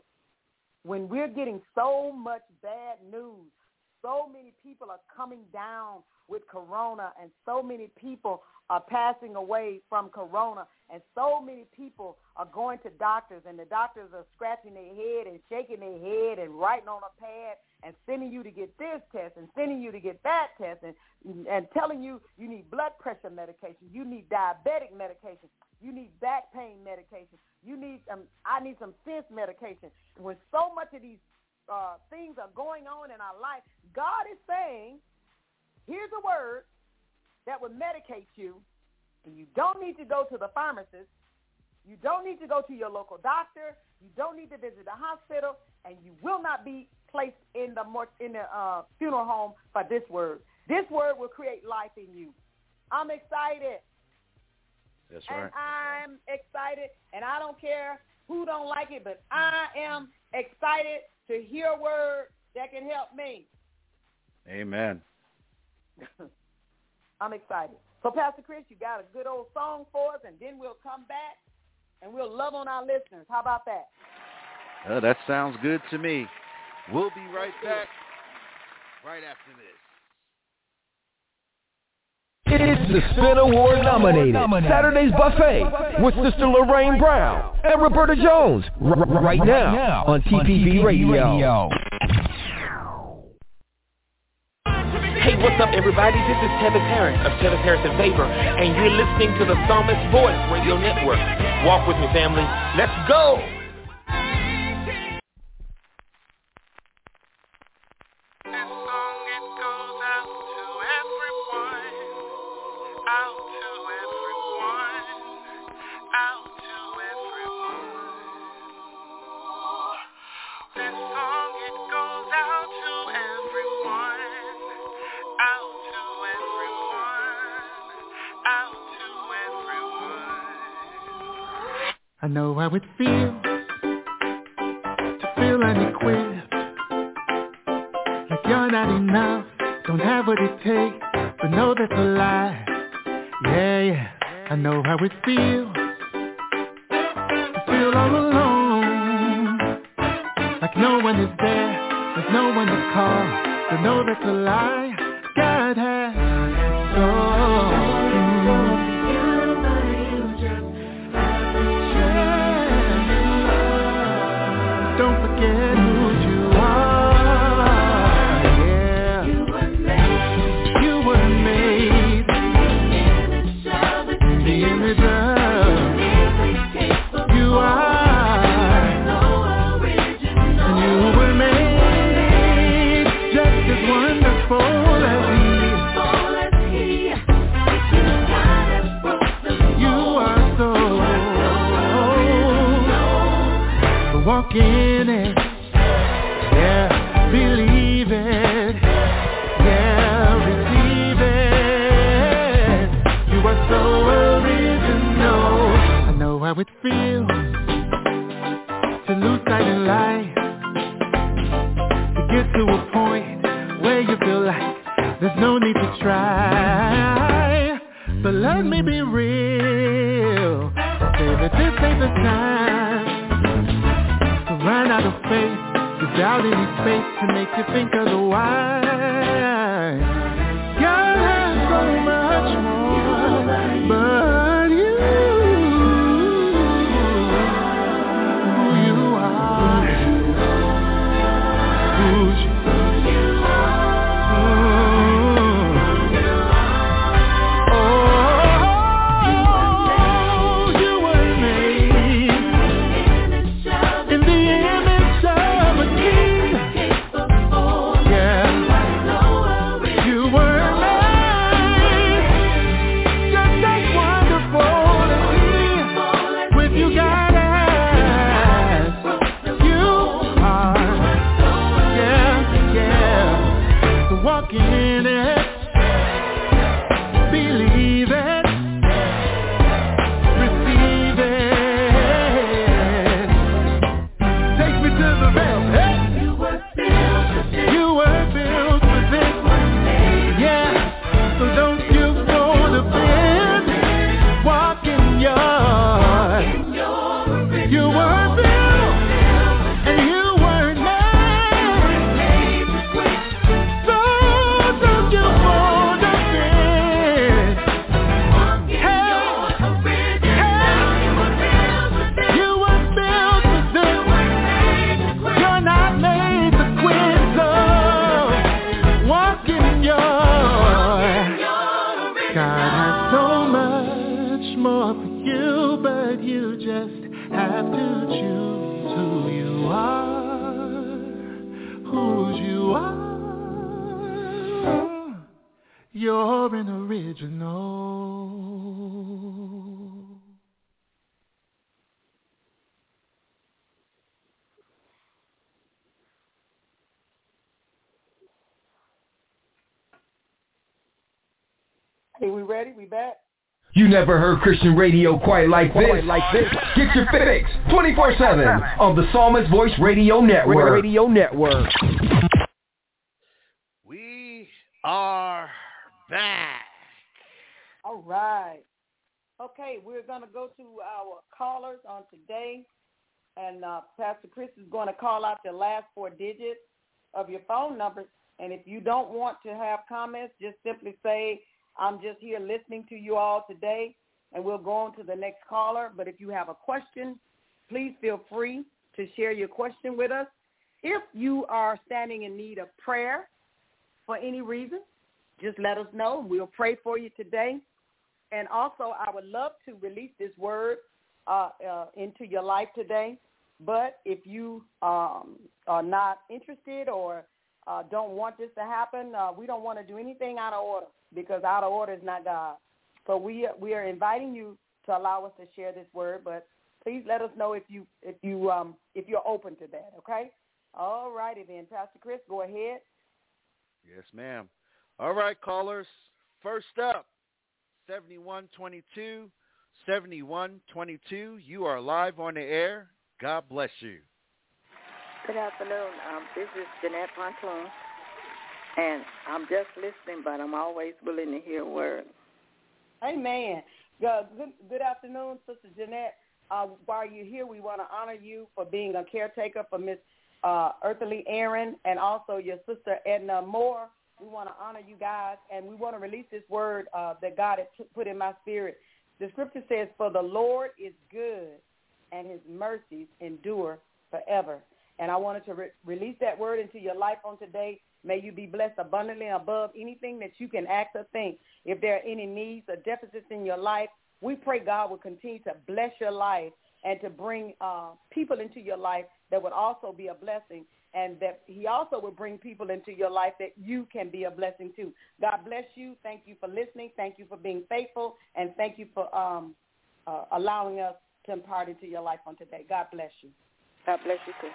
When we're getting so much bad news, so many people are coming down with corona, and so many people are passing away from corona, and so many people are going to doctors, and the doctors are scratching their head and shaking their head and writing on a pad and sending you to get this test and sending you to get that test and, and telling you you need blood pressure medication, you need diabetic medication, you need back pain medication, you need um, I need some sense medication. When so much of these uh, things are going on in our life, God is saying, here's a word that will medicate you, and you don't need to go to the pharmacist. You don't need to go to your local doctor. You don't need to visit the hospital, and you will not be placed in the in the uh, funeral home for this word. This word will create life in you. I'm excited. That's right. And I'm excited, and I don't care who don't like it, but I am excited to hear a word that can help me. Amen. I'm excited. So, Pastor Chris, you got a good old song for us, and then we'll come back, and we'll love on our listeners. How about that? Uh, that sounds good to me. We'll be right back right after this. It's the Spin Award nominated Saturday's Buffet with Sister Lorraine Brown and Roberta Jones r- right now on T P V Radio. Hey, what's up, everybody? This is Tevis Harris of Tevis Harris and Favor, and you're listening to the Psalmist Voice Radio Network. Walk with me, family. Let's go! I know how it feels to feel unequipped, like you're not enough, don't have what it takes, but know that's a lie. Yeah, yeah, I know how it feels to feel all alone, like no one is there, there's no one to call, but know that's a lie. God has so you are walk in it. Yeah, believe it. Yeah, receive it. You are so original. I know how it feels to lose sight in life, to get to a point where you feel like there's no need to try. But let me be real, say that this ain't the time to run out of faith, to doubt any space to make you think otherwise. God has so much more, but you, who you are, who you you're an original. Hey, we ready? We back? You never heard Christian radio quite like this. Quite like this. Get your fix twenty-four seven on the Psalmist Voice Radio Network. Radio Network. We are back. All right. Okay, we're going to go to our callers on today, and uh, Pastor Chris is going to call out the last four digits of your phone numbers, and if you don't want to have comments, just simply say, I'm just here listening to you all today, and we'll go on to the next caller. But if you have a question, please feel free to share your question with us. If you are standing in need of prayer for any reason, just let us know. We'll pray for you today. And also, I would love to release this word uh, uh, into your life today. But if you um, are not interested or uh, don't want this to happen, uh, we don't want to do anything out of order, because out of order is not God. So we we are inviting you to allow us to share this word. But please let us know if you if you um, if you're open to that. Okay. All righty then, Pastor Chris, go ahead. Yes, ma'am. All right, callers. First up, seventy-one twenty-two, seventy-one twenty-two. You are live on the air. God bless you. Good afternoon. Um, this is Jeanette Pontoon, and I'm just listening, but I'm always willing to hear a word. Amen. Good, good, good afternoon, Sister Jeanette. Uh, while you're here, we want to honor you for being a caretaker for Miss uh, Earthly Aaron and also your sister Edna Moore. We want to honor you guys, and we want to release this word uh, that God has put in my spirit. The scripture says, for the Lord is good, and his mercies endure forever. And I wanted to re- release that word into your life on today. May you be blessed abundantly above anything that you can ask or think. If there are any needs or deficits in your life, we pray God will continue to bless your life and to bring uh, people into your life that would also be a blessing, and that he also will bring people into your life that you can be a blessing to. God bless you. Thank you for listening. Thank you for being faithful, and thank you for um, uh, allowing us to impart into your life on today. God bless you. God bless you too.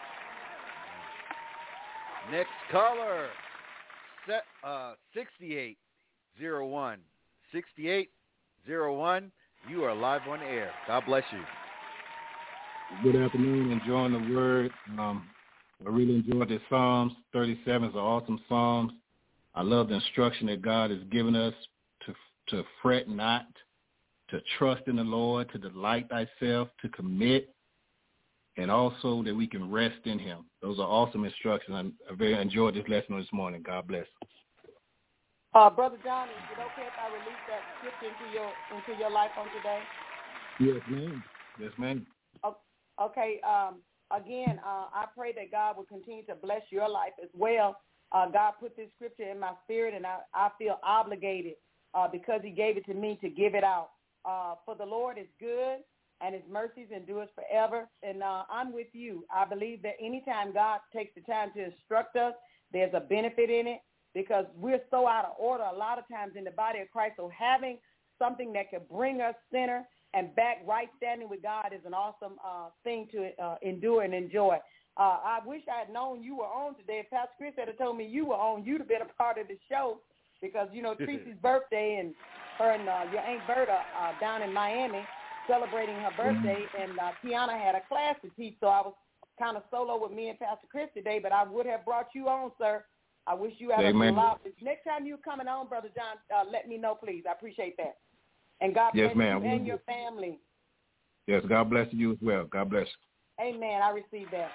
Next caller, set, uh, sixty-eight oh one. sixty-eight oh one, you are live on air. God bless you. Good afternoon. Enjoying the word. Um, I really enjoyed this Psalms thirty-seven. It's an awesome Psalms. I love the instruction that God has given us to to fret not, to trust in the Lord, to delight thyself, to commit, and also that we can rest in him. Those are awesome instructions. I very enjoyed this lesson this morning. God bless. Uh, Brother John, is it okay if I release that scripture into your into your life on today? Yes, ma'am. Yes, ma'am. Okay. Um, again, uh, I pray that God will continue to bless your life as well. Uh, God put this scripture in my spirit, and I, I feel obligated uh, because he gave it to me to give it out. Uh, for the Lord is good, and his mercies endure forever. And uh, I'm with you. I believe that anytime God takes the time to instruct us, there's a benefit in it, because we're so out of order a lot of times in the body of Christ. So having something that can bring us center and back right standing with God is an awesome uh, thing to uh, endure and enjoy. Uh, I wish I had known you were on today. If Pastor Chris had told me you were on, you'd have been a part of the show, because, you know, Tracy's birthday, and her and uh, your Aunt Berta uh, down in Miami celebrating her birthday, and uh, Tiana had a class to teach, so I was kind of solo with me and Pastor Chris today, but I would have brought you on, sir. I wish you had Amen. a lot. Next time you're coming on, Brother John, uh, let me know, please. I appreciate that. And God bless yes, ma'am. you and your family. Yes, God bless you as well. God bless you. Amen. I receive that.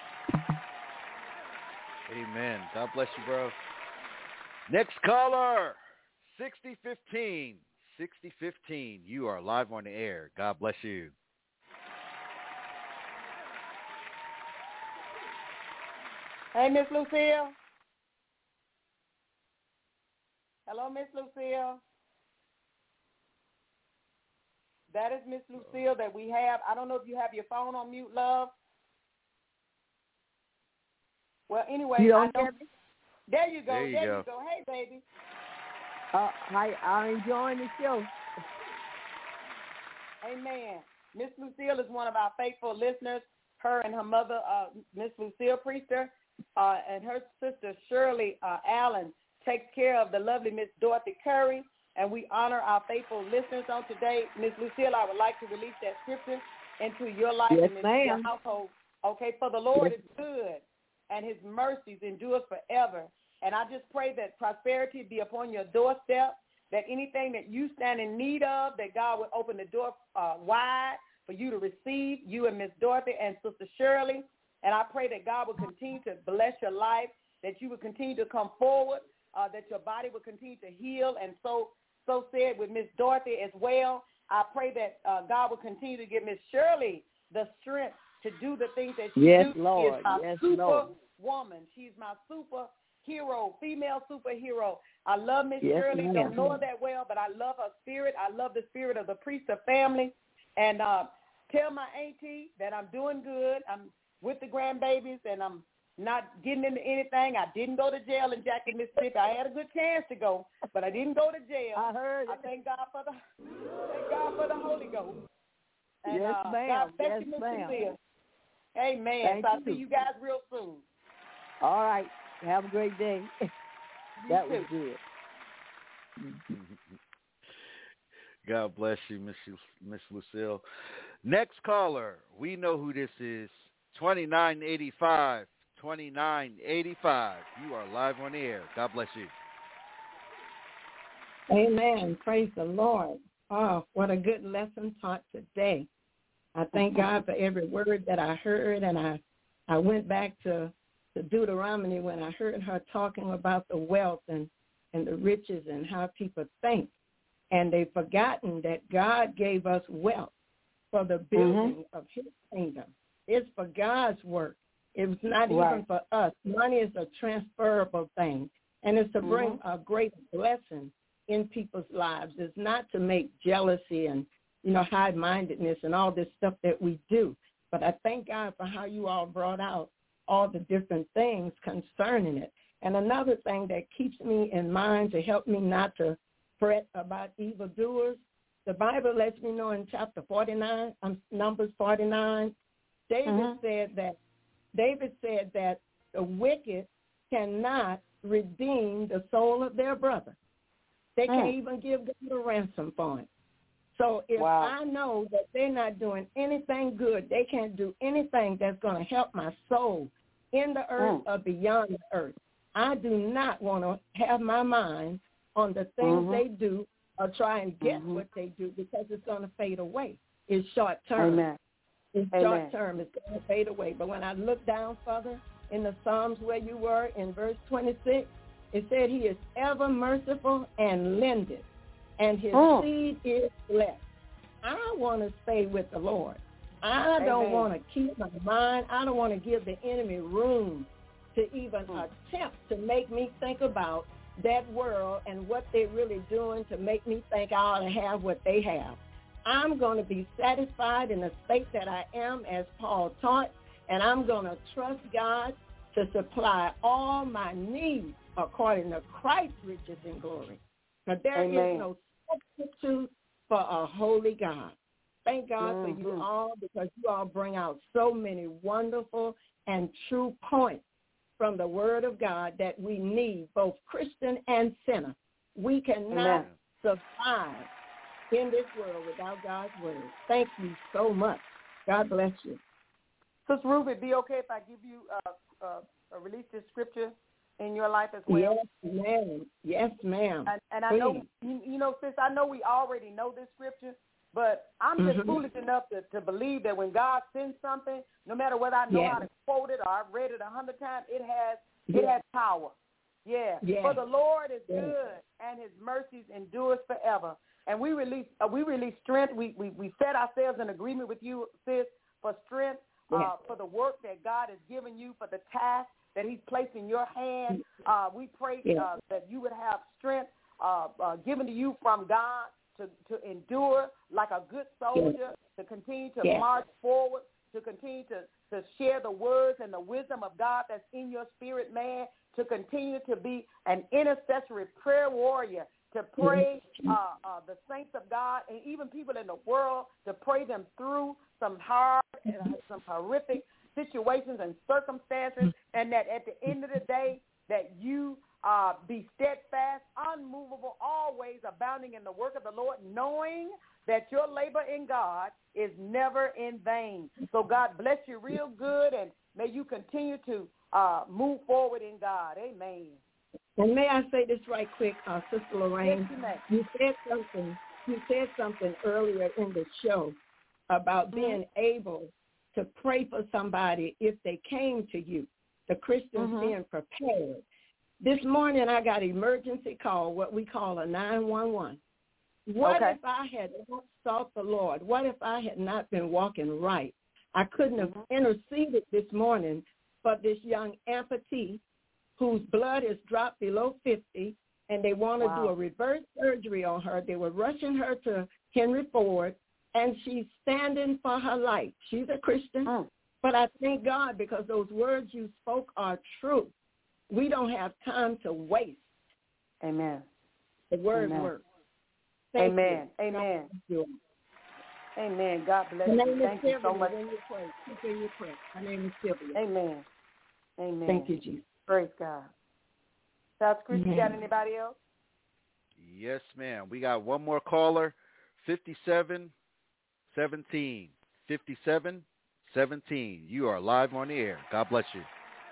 Amen. God bless you, bro. Next caller, sixty fifteen. sixty fifteen. You are live on the air. God bless you. Hey, Miss Lucille. Hello, Miss Lucille. That is Miss Lucille that we have. I don't know if you have your phone on mute, love. Well, anyway, you I know. There you go. There you there go. you go. Hey, baby. Uh, I, I'm enjoying the show. Amen. Miss Lucille is one of our faithful listeners. Her and her mother, uh, Miss Lucille Priester, uh, and her sister Shirley uh, Allen takes care of the lovely Miss Dorothy Curry, and we honor our faithful listeners on today. Miss Lucille, I would like to release that scripture into your life yes, and into ma'am. your household. Okay, for the Lord yes. is good, and his mercies endure forever. And I just pray that prosperity be upon your doorstep, that anything that you stand in need of, that God would open the door uh, wide for you to receive, you and Miss Dorothy and Sister Shirley. And I pray that God will continue to bless your life, that you will continue to come forward, uh, that your body will continue to heal. And so so said with Miss Dorothy as well. I pray that uh, God will continue to give Miss Shirley the strength to do the things that she yes, do. Lord. She is my yes, super Lord. woman. She's my super hero, female superhero. I love Miss yes, Shirley. Ma'am. Don't know her that well, but I love her spirit. I love the spirit of the Priester family. And uh, tell my auntie that I'm doing good. I'm with the grandbabies, and I'm not getting into anything. I didn't go to jail in Jackson, Mississippi. I had a good chance to go, but I didn't go to jail. I heard. I thank God for the thank God for the Holy Ghost. And, yes, uh, ma'am. God bless yes, you, Miss ma'am. Cecilia. Amen. Thank so I'll you. see you guys real soon. All right. Have a great day. that was too. good. God bless you, Miss Miss Lucille. Next caller, we know who this is. twenty-nine eighty-five. twenty-nine eighty-five. You are live on the air. God bless you. Amen. Praise the Lord. Oh, what a good lesson taught today. I thank God for every word that I heard, and I, I went back to, to Deuteronomy when I heard her talking about the wealth and, and the riches and how people think. And they've forgotten that God gave us wealth for the building mm-hmm. of his kingdom. It's for God's work. It's not right. even for us. Money is a transferable thing, and it's to bring mm-hmm. a great blessing in people's lives. It's not to make jealousy and, you know, high-mindedness and all this stuff that we do. But I thank God for how you all brought out all the different things concerning it. And another thing that keeps me in mind to help me not to fret about evildoers, the Bible lets me know in chapter forty-nine, um, Numbers forty-nine, David Mhm. said that David said that the wicked cannot redeem the soul of their brother. They can't Mm. even give God a ransom for it. So if Wow. I know that they're not doing anything good, they can't do anything that's going to help my soul in the earth Mm. or beyond the earth, I do not want to have my mind on the things Mhm. they do or try and get Mhm. what they do, because it's going to fade away. It's short term. Amen. It's Amen. short term. It's going to fade away. But when I look down further in the Psalms where you were in verse twenty-six, it said he is ever merciful and lendeth, and his Mm. seed is blessed. I want to stay with the Lord. I don't Amen. want to keep my mind. I don't want to give the enemy room to even Mm. attempt to make me think about that world and what they're really doing to make me think I ought to have what they have. I'm going to be satisfied in the state that I am, as Paul taught, and I'm going to trust God to supply all my needs according to Christ's riches and glory. But there Amen. is no substitute for a holy God. Thank God for you Mhm. all, because you all bring out so many wonderful and true points from the Word of God that we need, both Christian and sinner. We cannot Amen. survive in this world without God's Word. Thank you so much. God bless you. Sister Ruby, be okay if I give you uh, uh, a release this scripture in your life as well? Yes, ma'am. Yes, ma'am. And, and I Please. know, you, you know, sis, I know we already know this scripture, but I'm just Mhm. foolish enough to, to believe that when God sends something, no matter whether I know Yeah. how to quote it or I've read it a hundred times, it has it Yeah. has power. Yeah. Yeah. For the Lord is Yeah. good, and His mercies endures forever. And we release uh, we release strength. We, we we set ourselves in agreement with you, sis, for strength, uh, Yeah. for the work that God has given you, for the task that He's placed in your hand. Uh, we pray Yeah. uh, that you would have strength uh, uh, given to you from God to, to endure like a good soldier, to continue to Yeah. march forward, to continue to, to share the words and the wisdom of God that's in your spirit, man, to continue to be an intercessory prayer warrior, to pray uh, uh, the saints of God and even people in the world, to pray them through some hard and uh, some horrific situations and circumstances, and that at the end of the day that you uh, be steadfast, unmovable, always abounding in the work of the Lord, knowing that your labor in God is never in vain. So God bless you real good, and may you continue to uh, move forward in God. Amen. And may I say this right quick, uh, Sister Lorraine? Yes, you may. You said something. You said something earlier in the show about being Mm-hmm. able to pray for somebody if they came to you. The Christians Mhm. being prepared. This morning I got an emergency call, what we call a nine one one. What Okay. if I had not sought the Lord? What if I had not been walking right? I couldn't have Mhm. interceded this morning for this young amputee whose blood has dropped below fifty, and they want to Wow. do a reverse surgery on her. They were rushing her to Henry Ford, and she's standing for her life. She's a Christian, Mm. but I thank God because those words you spoke are true. We don't have time to waste. Amen. The word Amen. works. Thank Amen. you. Amen. God bless you. Amen. God bless My you. name is Thank you Sylvia. so much. When you pray, keep in your prayer. My name is Sylvia. Amen. Amen. Thank you, Jesus. Praise God. South Chris, you got Amen. anybody else? Yes, ma'am. We got one more caller, fifty-seven seventeen. fifty-seven seventeen. You are live on the air. God bless you.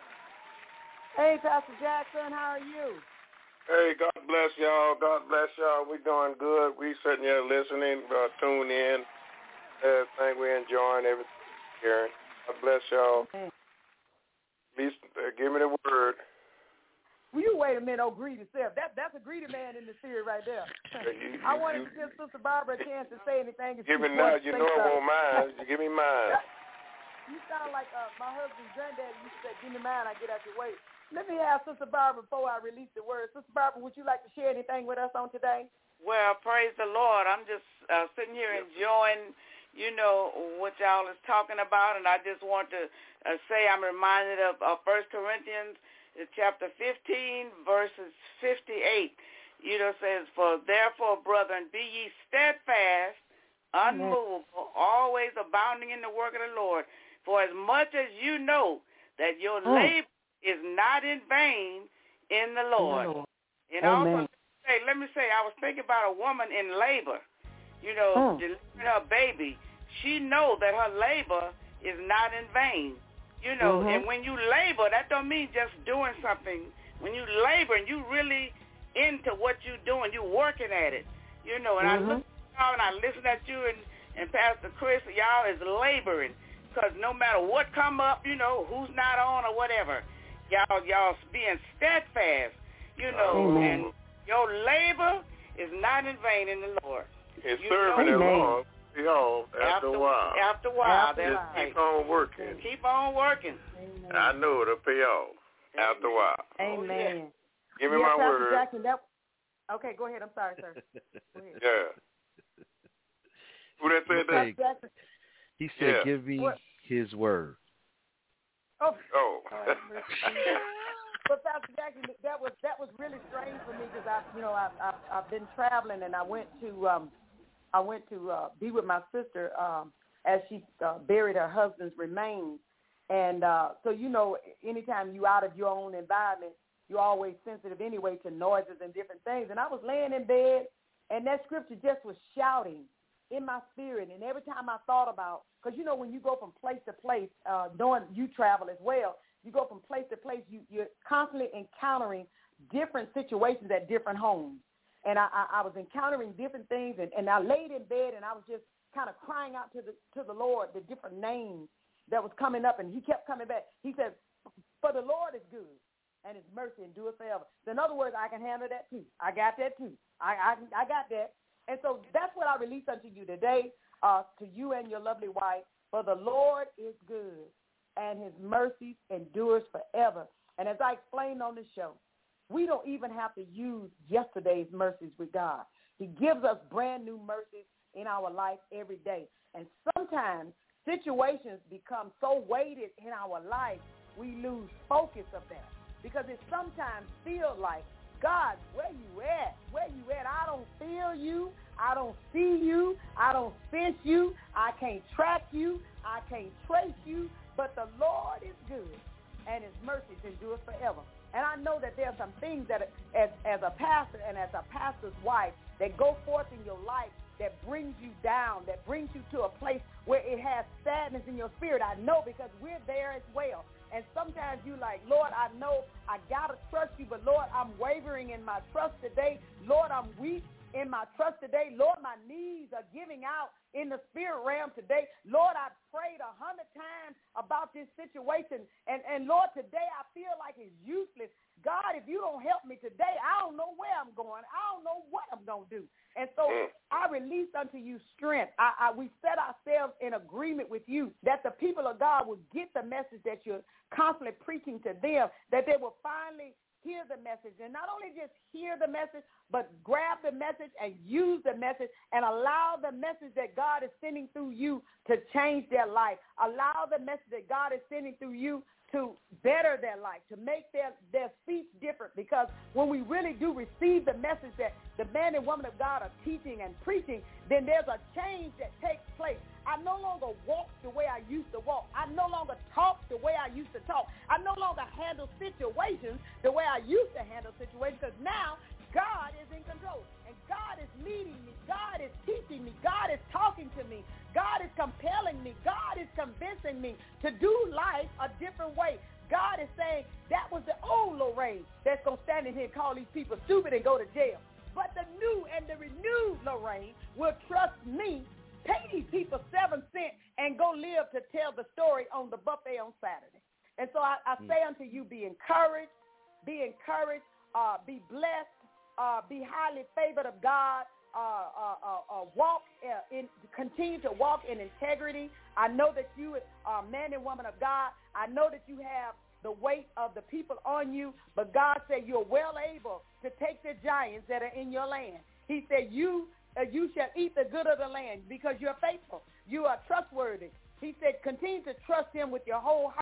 Hey, Pastor Jackson, how are you? Hey, God bless y'all. God bless y'all. We doing good. We sitting here listening, uh, tuned in. Everything we're enjoying, everything we're hearing. God bless y'all. Amen. Please uh, give me the word. Will you wait a minute, oh greedy self? That that's a greedy man in the spirit right there. you, I you, wanted you, to give Sister Barbara a chance to say anything. if give she me now. wants to You say know I something. won't mind. You give me mine. You sound like uh, my husband's granddaddy used to say, "Give me mine, I get out your way." Let me ask Sister Barbara before I release the word. Sister Barbara, would you like to share anything with us on today? Well, praise the Lord. I'm just uh, sitting here enjoying, you know, what y'all is talking about, and I just want to uh, say I'm reminded of uh, First Corinthians uh, chapter fifteen, verses fifty-eight. You know, says, "For therefore, brethren, be ye steadfast, unmovable, always abounding in the work of the Lord, For as much as you know that your Mm. labor is not in vain in the Lord. In the Lord. And Amen. also, say, let me say, I was thinking about a woman in labor, you know, Mm. delivering her baby. She know that her labor is not in vain, you know. Mhm. And when you labor, that don't mean just doing something. When you labor and you really into what you're doing, you working at it, you know. And Mhm. I look at y'all and I listen at you and, and Pastor Chris, y'all is laboring. Because no matter what come up, you know, who's not on or whatever, y'all y'all being steadfast, you know, Amen. and your labor is not in vain in the Lord. It's You serving know, as long, you know, after, after a while. After a while, After that's Just right. keep on working. Keep on working. Amen. I know it'll pay off after a while. Amen. Give me yeah, my Pastor word. Jackson, that, okay, go ahead. I'm sorry, sir. Go ahead. Yeah. Who that said that? Pastor Jackson. He said, Yeah. give me What? his word. Oh. Oh. But Pastor Jackson, that was that was really strange for me because I, you know, I, I I've been traveling and I went to um, I went to uh, be with my sister um, as she uh, buried her husband's remains, and uh, so you know, anytime you out of your own environment, you're always sensitive anyway to noises and different things. And I was laying in bed, and that scripture just was shouting in my spirit. And every time I thought about, because you know, when you go from place to place, uh, knowing you travel as well. You go from place to place, you, you're constantly encountering different situations at different homes. And I, I, I was encountering different things, and, and I laid in bed, and I was just kind of crying out to the to the Lord, the different names that was coming up, and he kept coming back. He said, for the Lord is good, and his mercy endures forever. So in other words, I can handle that too. I got that too. I, I, I got that. And so that's what I release unto you today, uh, to you and your lovely wife. For the Lord is good, and his mercy endures forever. And as I explained on the show, we don't even have to use yesterday's mercies with God. He gives us brand new mercies in our life every day. And sometimes situations become so weighted in our life, we lose focus of that. Because it sometimes feels like, God, where you at? Where you at? I don't feel you. I don't see you. I don't sense you. I can't track you. I can't trace you. But the Lord is good, and his mercies endure forever. And I know that there are some things that, as, as a pastor and as a pastor's wife, that go forth in your life that brings you down, that brings you to a place where it has sadness in your spirit. I know, because we're there as well. And sometimes you like, Lord, I know I got to trust you, but Lord, I'm wavering in my trust today. Lord, I'm weak in my trust today. Lord, my knees are giving out in the spirit realm today. Lord, I prayed a hundred times about this situation, and, and Lord, today I feel like it's useless. God, if you don't help me today, I don't know where I'm going. I don't know what I'm going to do. And so I release unto you strength. I, I, we set ourselves in agreement with you that the people of God will get the message that you're constantly preaching to them, that they will finally hear the message, and not only just hear the message, but grab the message and use the message and allow the message that God is sending through you to change their life. Allow the message that God is sending through you to better their life, to make their, their speech different. Because when we really do receive the message that the man and woman of God are teaching and preaching, then there's a change that takes place. I no longer walk the way I used to walk. I no longer talk the way I used to talk. I no longer handle situations the way I used to handle situations, because now God is in control, and God is leading me. God is teaching me. God is talking to me. God is compelling me. God is convincing me to do life a different way. God is saying, that was the old Lorraine that's going to stand in here and call these people stupid and go to jail. But the new and the renewed Lorraine will trust me, pay these people seven cents, and go live to tell the story on the buffet on Saturday. And so I, I say unto you, be encouraged, be encouraged, uh, be blessed, uh, be highly favored of God, uh, uh, uh, uh, walk uh, in, continue to walk in integrity. I know that you are a man and woman of God. I know that you have the weight of the people on you, but God said you're well able to take the giants that are in your land. He said you uh, you shall eat the good of the land because you're faithful. You are trustworthy. He said continue to trust him with your whole heart.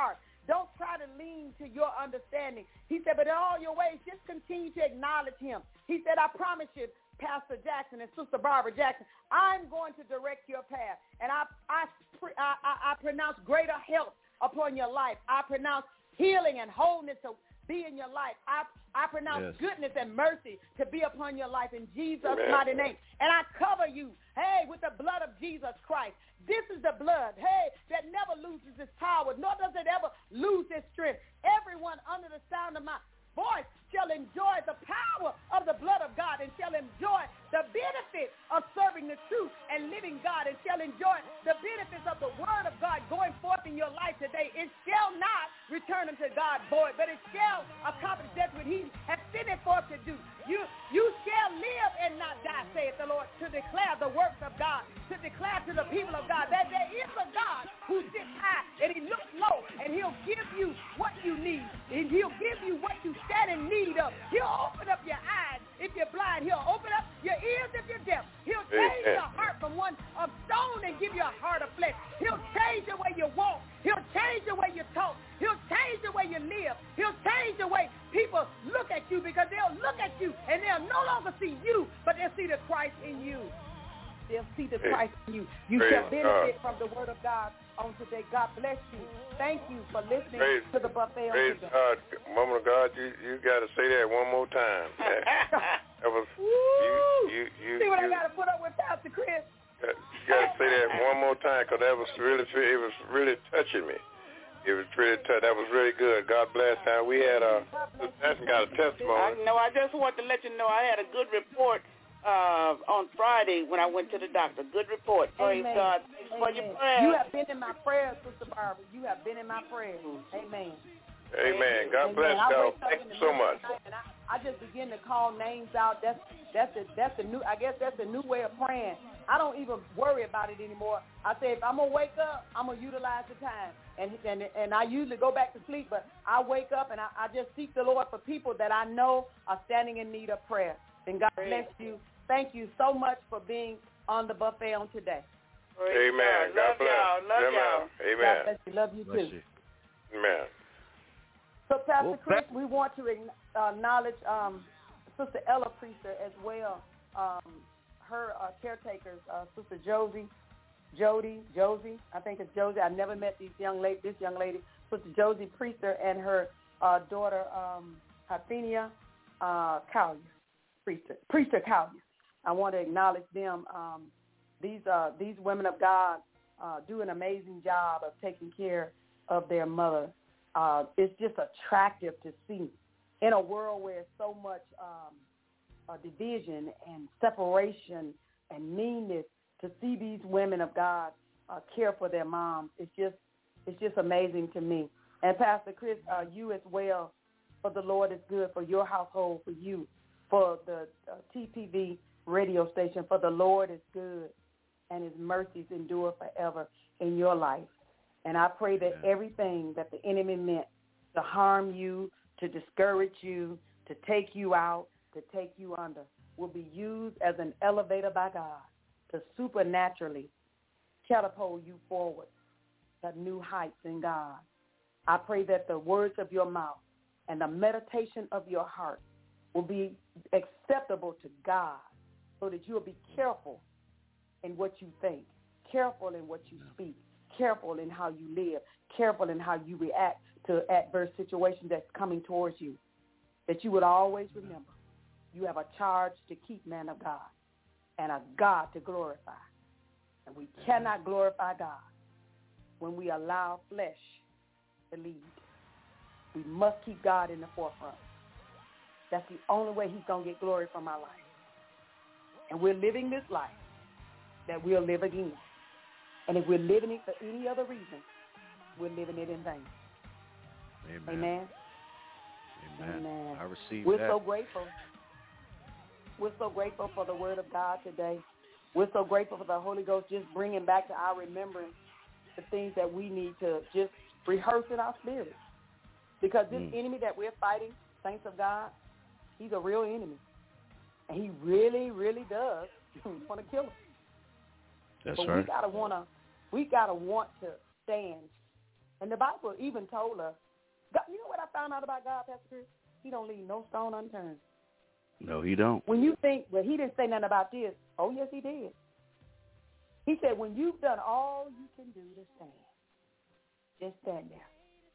Don't try to lean to your understanding. He said, but in all your ways, just continue to acknowledge him. He said, I promise you, Pastor Jackson and Sister Barbara Jackson, I'm going to direct your path. And I, I, I, I pronounce greater health upon your life. I pronounce healing and wholeness to be in your life. I, I pronounce yes. goodness and mercy to be upon your life in Jesus' Amen. Mighty name. And I cover you, hey, with the blood of Jesus Christ. This is the blood, hey, that never loses its power, nor does it ever lose its strength. Everyone under the sound of my voice shall enjoy the power of the blood of God and shall enjoy the benefit of serving the true and living God and shall enjoy the benefits of the word of God going forth in your life today. It shall not return unto God void, but it shall accomplish that which he has sent it forth to do. You, you shall live and not die, saith the Lord, to declare the works of God, to declare to the people of God that there is a God who sits high and he looks low and he'll give you what you need and he'll give you what you stand in need of. He'll open up your eyes if you're blind. He'll open up your ears if you're deaf. He'll change your heart from one of stone and give you a heart of flesh. He'll change the way you walk. He'll change the way you talk. He'll change the way you live. He'll change the way people look at you because they'll look at you and they'll no longer see you, but they'll see the Christ in you. They'll see the Christ in you. You shall benefit from the word of God on today. God bless you. Thank you for listening praise, to the buffet on praise today. God. Woman of God, you, you got to say that one more time. That was, you, you, you, see what you, I got to put up with, Pastor Chris? You got to say that one more time because that was really, it was really touching me. It was really tough. That was really good. God bless. Now we had a, that's got a testimony. I, no, I just want to let you know I had a good report uh, on Friday when I went to the doctor. Good report. Praise Amen. God. Thanks for your prayers. You have been in my prayers, Sister Barbara. You have been in my prayers. Amen. Amen. God bless y'all. Thank you so much. And I, I just begin to call names out. That's that's the that's the new. I guess that's a new way of praying. I don't even worry about it anymore. I say if I'm gonna wake up, I'm gonna utilize the time, and and and I usually go back to sleep, but I wake up and I, I just seek the Lord for people that I know are standing in need of prayer. And God bless you. Thank you so much for being on the buffet on today. Amen. God, God bless. Y'all. Love Amen. y'all. Amen. God bless you. Love you bless too. You. Amen. So, Pastor Chris, we want to acknowledge um, Sister Ella Priester as well. Um, her uh, caretakers, uh, Sister Josie, Jody, Josie, I think it's Josie. I never met these young lady, this young lady, Sister Josie Priester, and her uh, daughter, um, Hathenia uh, Collier, Priester, Priester Collier. I want to acknowledge them. Um, these uh, these women of God uh, do an amazing job of taking care of their mother. Uh, it's just attractive to see in a world where so much um, uh, division and separation and meanness. To see these women of God uh, care for their moms, it's just it's just amazing to me. And Pastor Chris, uh, you as well, for the Lord is good, for your household, for you, for the uh, T P V radio station, for the Lord is good, and his mercies endure forever in your life. And I pray that everything that the enemy meant to harm you, to discourage you, to take you out, to take you under, will be used as an elevator by God to supernaturally catapult you forward to new heights in God. I pray that the words of your mouth and the meditation of your heart will be acceptable to God, so that you will be careful in what you think, careful in what you speak, careful in how you live, careful in how you react to adverse situations that's coming towards you, that you would always remember you have a charge to keep, man of God, and a God to glorify. And we cannot glorify God when we allow flesh to lead. We must keep God in the forefront. That's the only way he's going to get glory from our life. And we're living this life that we'll live again. And if we're living it for any other reason, we're living it in vain. Amen. Amen. Amen. Amen. I receive We're that. so grateful. We're so grateful for the word of God today. We're so grateful for the Holy Ghost just bringing back to our remembrance the things that we need to just rehearse in our spirit. Because this mm. enemy that we're fighting, saints of God, he's a real enemy. And he really, really does want to kill us. That's but right. we gotta wanna, we gotta want to stand And the Bible even told us, God, you know what I found out about God, Pastor Chris? He don't leave no stone unturned. No, he don't. When you think, well, he didn't say nothing about this. Oh, yes, he did. He said, when you've done all you can do to stand, just stand there.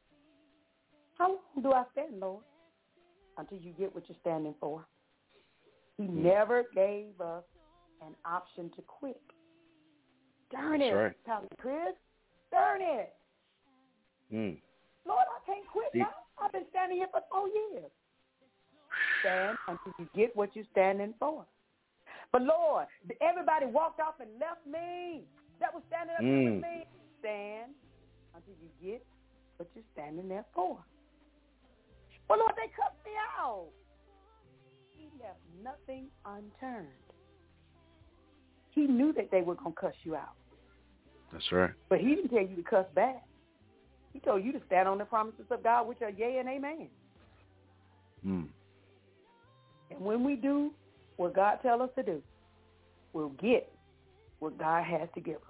How long do I stand, Lord? Until you get what you're standing for. He mm. never gave us an option to quit. Darn it, right. Pastor Chris. Darn it. Mm. Lord, I can't quit now. I've been standing here for four years. Stand until you get what you're standing for. But Lord, everybody walked off and left me. That was standing up mm. here with me. Stand until you get what you're standing there for. Well, Lord, they cut me out. He left nothing unturned. He knew that they were going to cuss you out. That's right. But he didn't tell you to cuss back. He told you to stand on the promises of God, which are yea and amen. Mm. And when we do what God tells us to do, we'll get what God has to give us.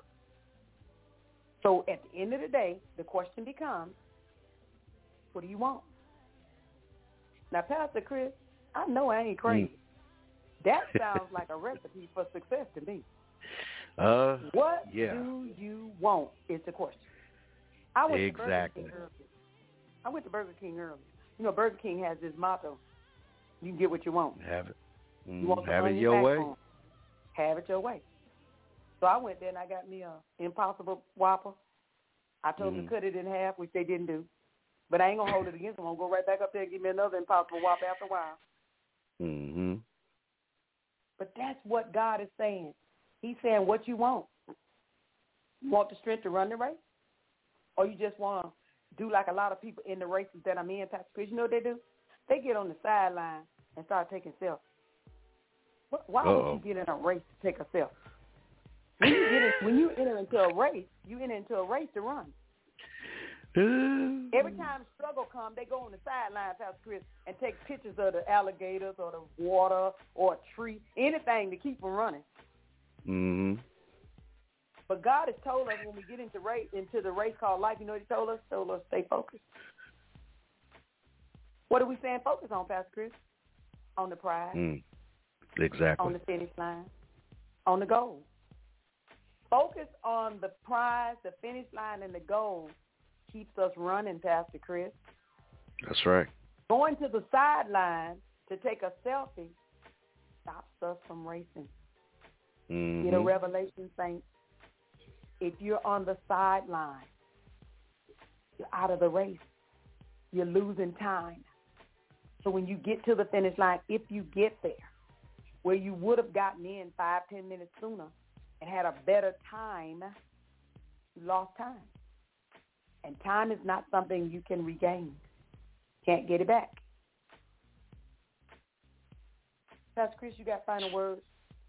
So at the end of the day, the question becomes, what do you want? Now, Pastor Chris, I know I ain't crazy. Mm. That sounds like a recipe for success to me. Uh, what yeah. do you want is the question. I went exactly. to Burger King earlier. I went to Burger King earlier. You know, Burger King has this motto, you can get what you want. Have it. Mm, you want have it your way. On. Have it your way. So I went there and I got me a Impossible Whopper. I told mm. them to cut it in half, which they didn't do. But I ain't going to hold it against them. I'm going to go right back up there and give me another Impossible Whopper after a while. Mm-hmm. But that's what God is saying. He's saying what you want. You want the strength to run the race? Or you just want to do like a lot of people in the races that I'm in, Pastor Chris? You know what they do? They get on the sideline and start taking selfies. Why Uh-oh. would you get in a race to take a selfie? When you, get in, when you enter into a race, you enter into a race to run. Every time struggle comes, they go on the sideline, Pastor Chris, and take pictures of the alligators or the water or a tree, anything to keep them running. Mm-hmm. But God has told us when we get into race into the race called life, you know what he told us? He told us stay focused. What are we saying focus on, Pastor Chris? On the prize. Mm. Exactly. On the finish line. On the goal. Focus on the prize, the finish line, and the goal keeps us running, Pastor Chris. That's right. Going to the sideline to take a selfie stops us from racing. Mm-hmm. Get a revelation, saints. If you're on the sideline, you're out of the race. You're losing time. So when you get to the finish line, if you get there, where you would have gotten in five, ten minutes sooner and had a better time, you lost time. And time is not something you can regain. Can't get it back. Pastor Chris, you got final words?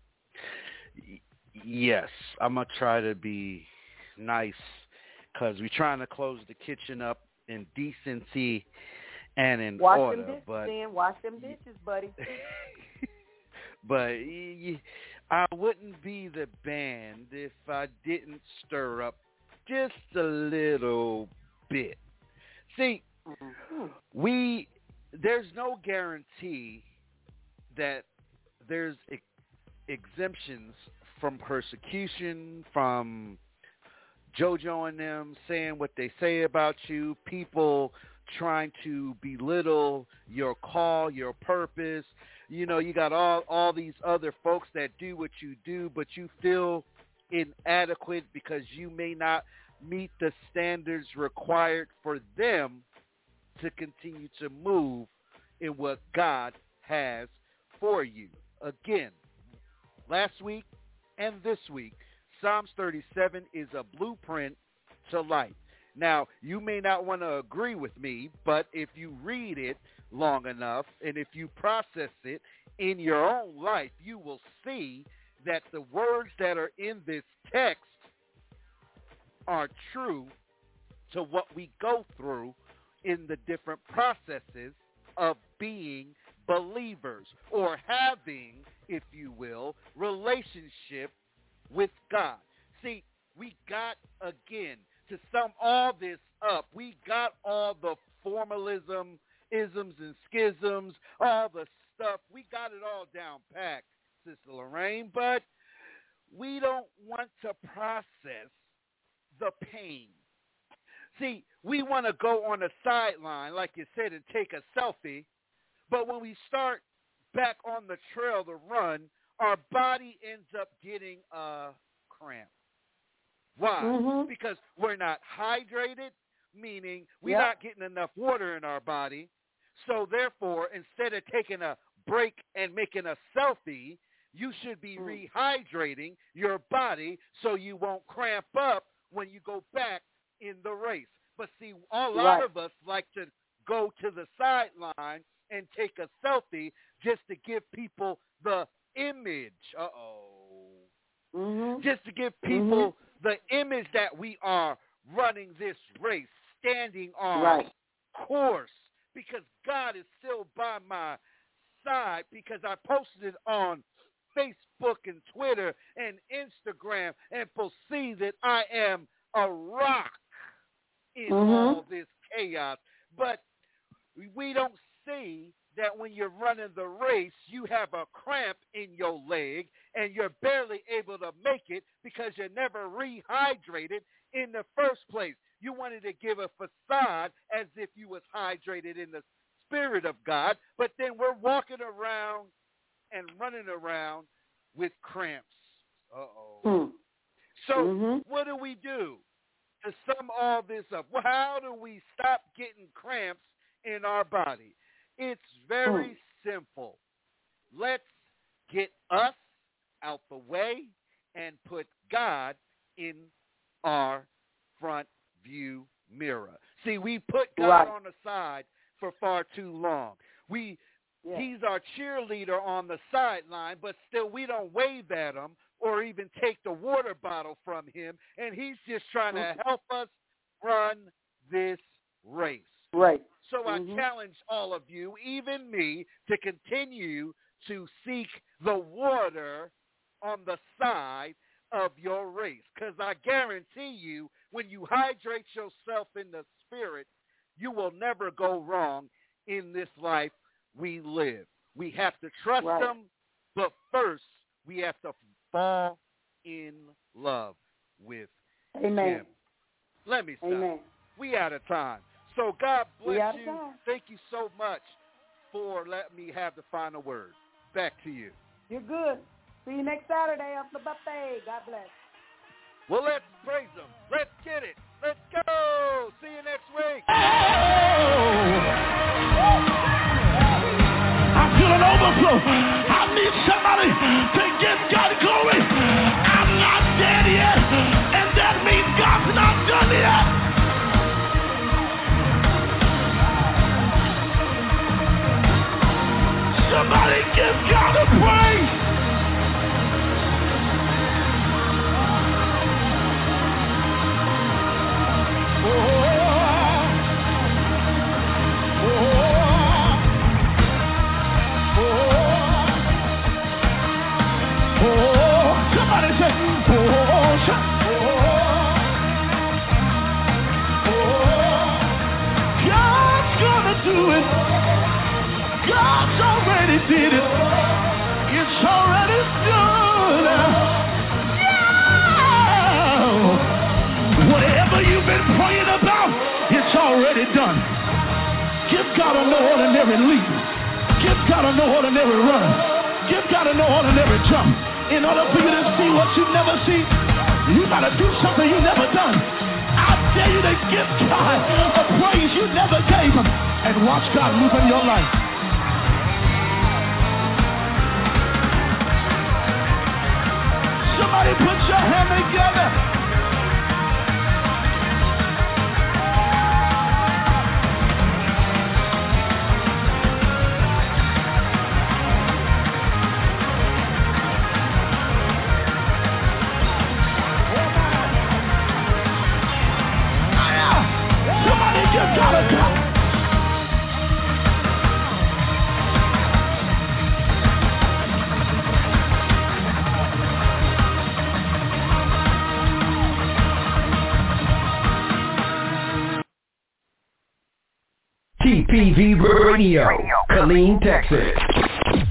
Yes, I'm going to try to be nice because we're trying to close the kitchen up in decency and in Wash order. them dishes, but, then. Wash them dishes, buddy. But I wouldn't be the band if I didn't stir up just a little bit. See, mm-hmm. we there's no guarantee that there's ex- exemptions from persecution, from JoJo and them saying what they say about you, people trying to belittle your call, your purpose. You know, you got all, all these other folks that do what you do, but you feel inadequate because you may not meet the standards required for them to continue to move in what God has for you. Again, last week and this week, Psalms thirty-seven is a blueprint to life. Now, you may not want to agree with me, but if you read it long enough and if you process it in your own life, you will see that the words that are in this text are true to what we go through in the different processes of being believers or having, if you will, relationship with God. See, we got, again, to sum all this up, we got all the formalism, isms and schisms, all the stuff. We got it all down packed, Sister Lorraine, but we don't want to process the pain. See, we want to go on the sideline, like you said, and take a selfie, but when we start back on the trail to run, our body ends up getting a cramp. Why? Mm-hmm. Because we're not hydrated, meaning we're yep. not getting enough water in our body. So therefore, instead of taking a break and making a selfie, you should be mm. rehydrating your body so you won't cramp up when you go back in the race. But see, a lot right. of us like to go to the sideline and take a selfie just to give people the image. Uh-oh. Mm-hmm. Just to give people mm-hmm. the image that we are running this race, standing on right. course, because God is still by my side, because I posted it on Facebook and Twitter and Instagram, and people see that I am a rock in mm-hmm. all this chaos. But we don't see that when you're running the race, you have a cramp in your leg and you're barely able to make it because you never rehydrated in the first place. You wanted to give a facade as if you was hydrated in the Spirit of God, but then we're walking around and running around with cramps. Uh-oh. Mm. So mm-hmm. what do we do to sum all this up? Well, how do we stop getting cramps in our body? It's very mm. simple. Let's get us out the way and put God in our front view mirror. See, we put God right. on the side for far too long. We yeah. He's our cheerleader on the sideline, but still we don't wave at him or even take the water bottle from him, and he's just trying to help us run this race. Right. So mm-hmm. I challenge all of you, even me, to continue to seek the water on the side of your race, because I guarantee you, when you hydrate yourself in the Spirit, you will never go wrong in this life we live. We have to trust right. Him, but first we have to fall in love with Amen. Him. Let me stop. Amen. We out of time. So God bless you. Thank you so much for letting me have the final word. Back to you. You're good. See you next Saturday at the buffet. God bless. Well, let's praise Him. Let's get it. Let's go. See you next week. Oh. I feel an overflow. I need somebody to give God glory. I'm not dead yet, and that means God's not done yet. Somebody give God a praise. Oh, oh, oh, oh. Somebody say, oh, oh, oh. God's gonna do it. God's already did it. It's already done. Yeah. Whatever you've been praying about, it's already done. Give God an ordinary leap. Give God an ordinary run. Give God an ordinary jump. In order for you to see what you've never seen, you gotta do something you've never done. I dare you to give God a praise you never gave Him and watch God move in your life. Somebody put your hand together. Somebody give God a clap. T P V Radio, Killeen, Texas.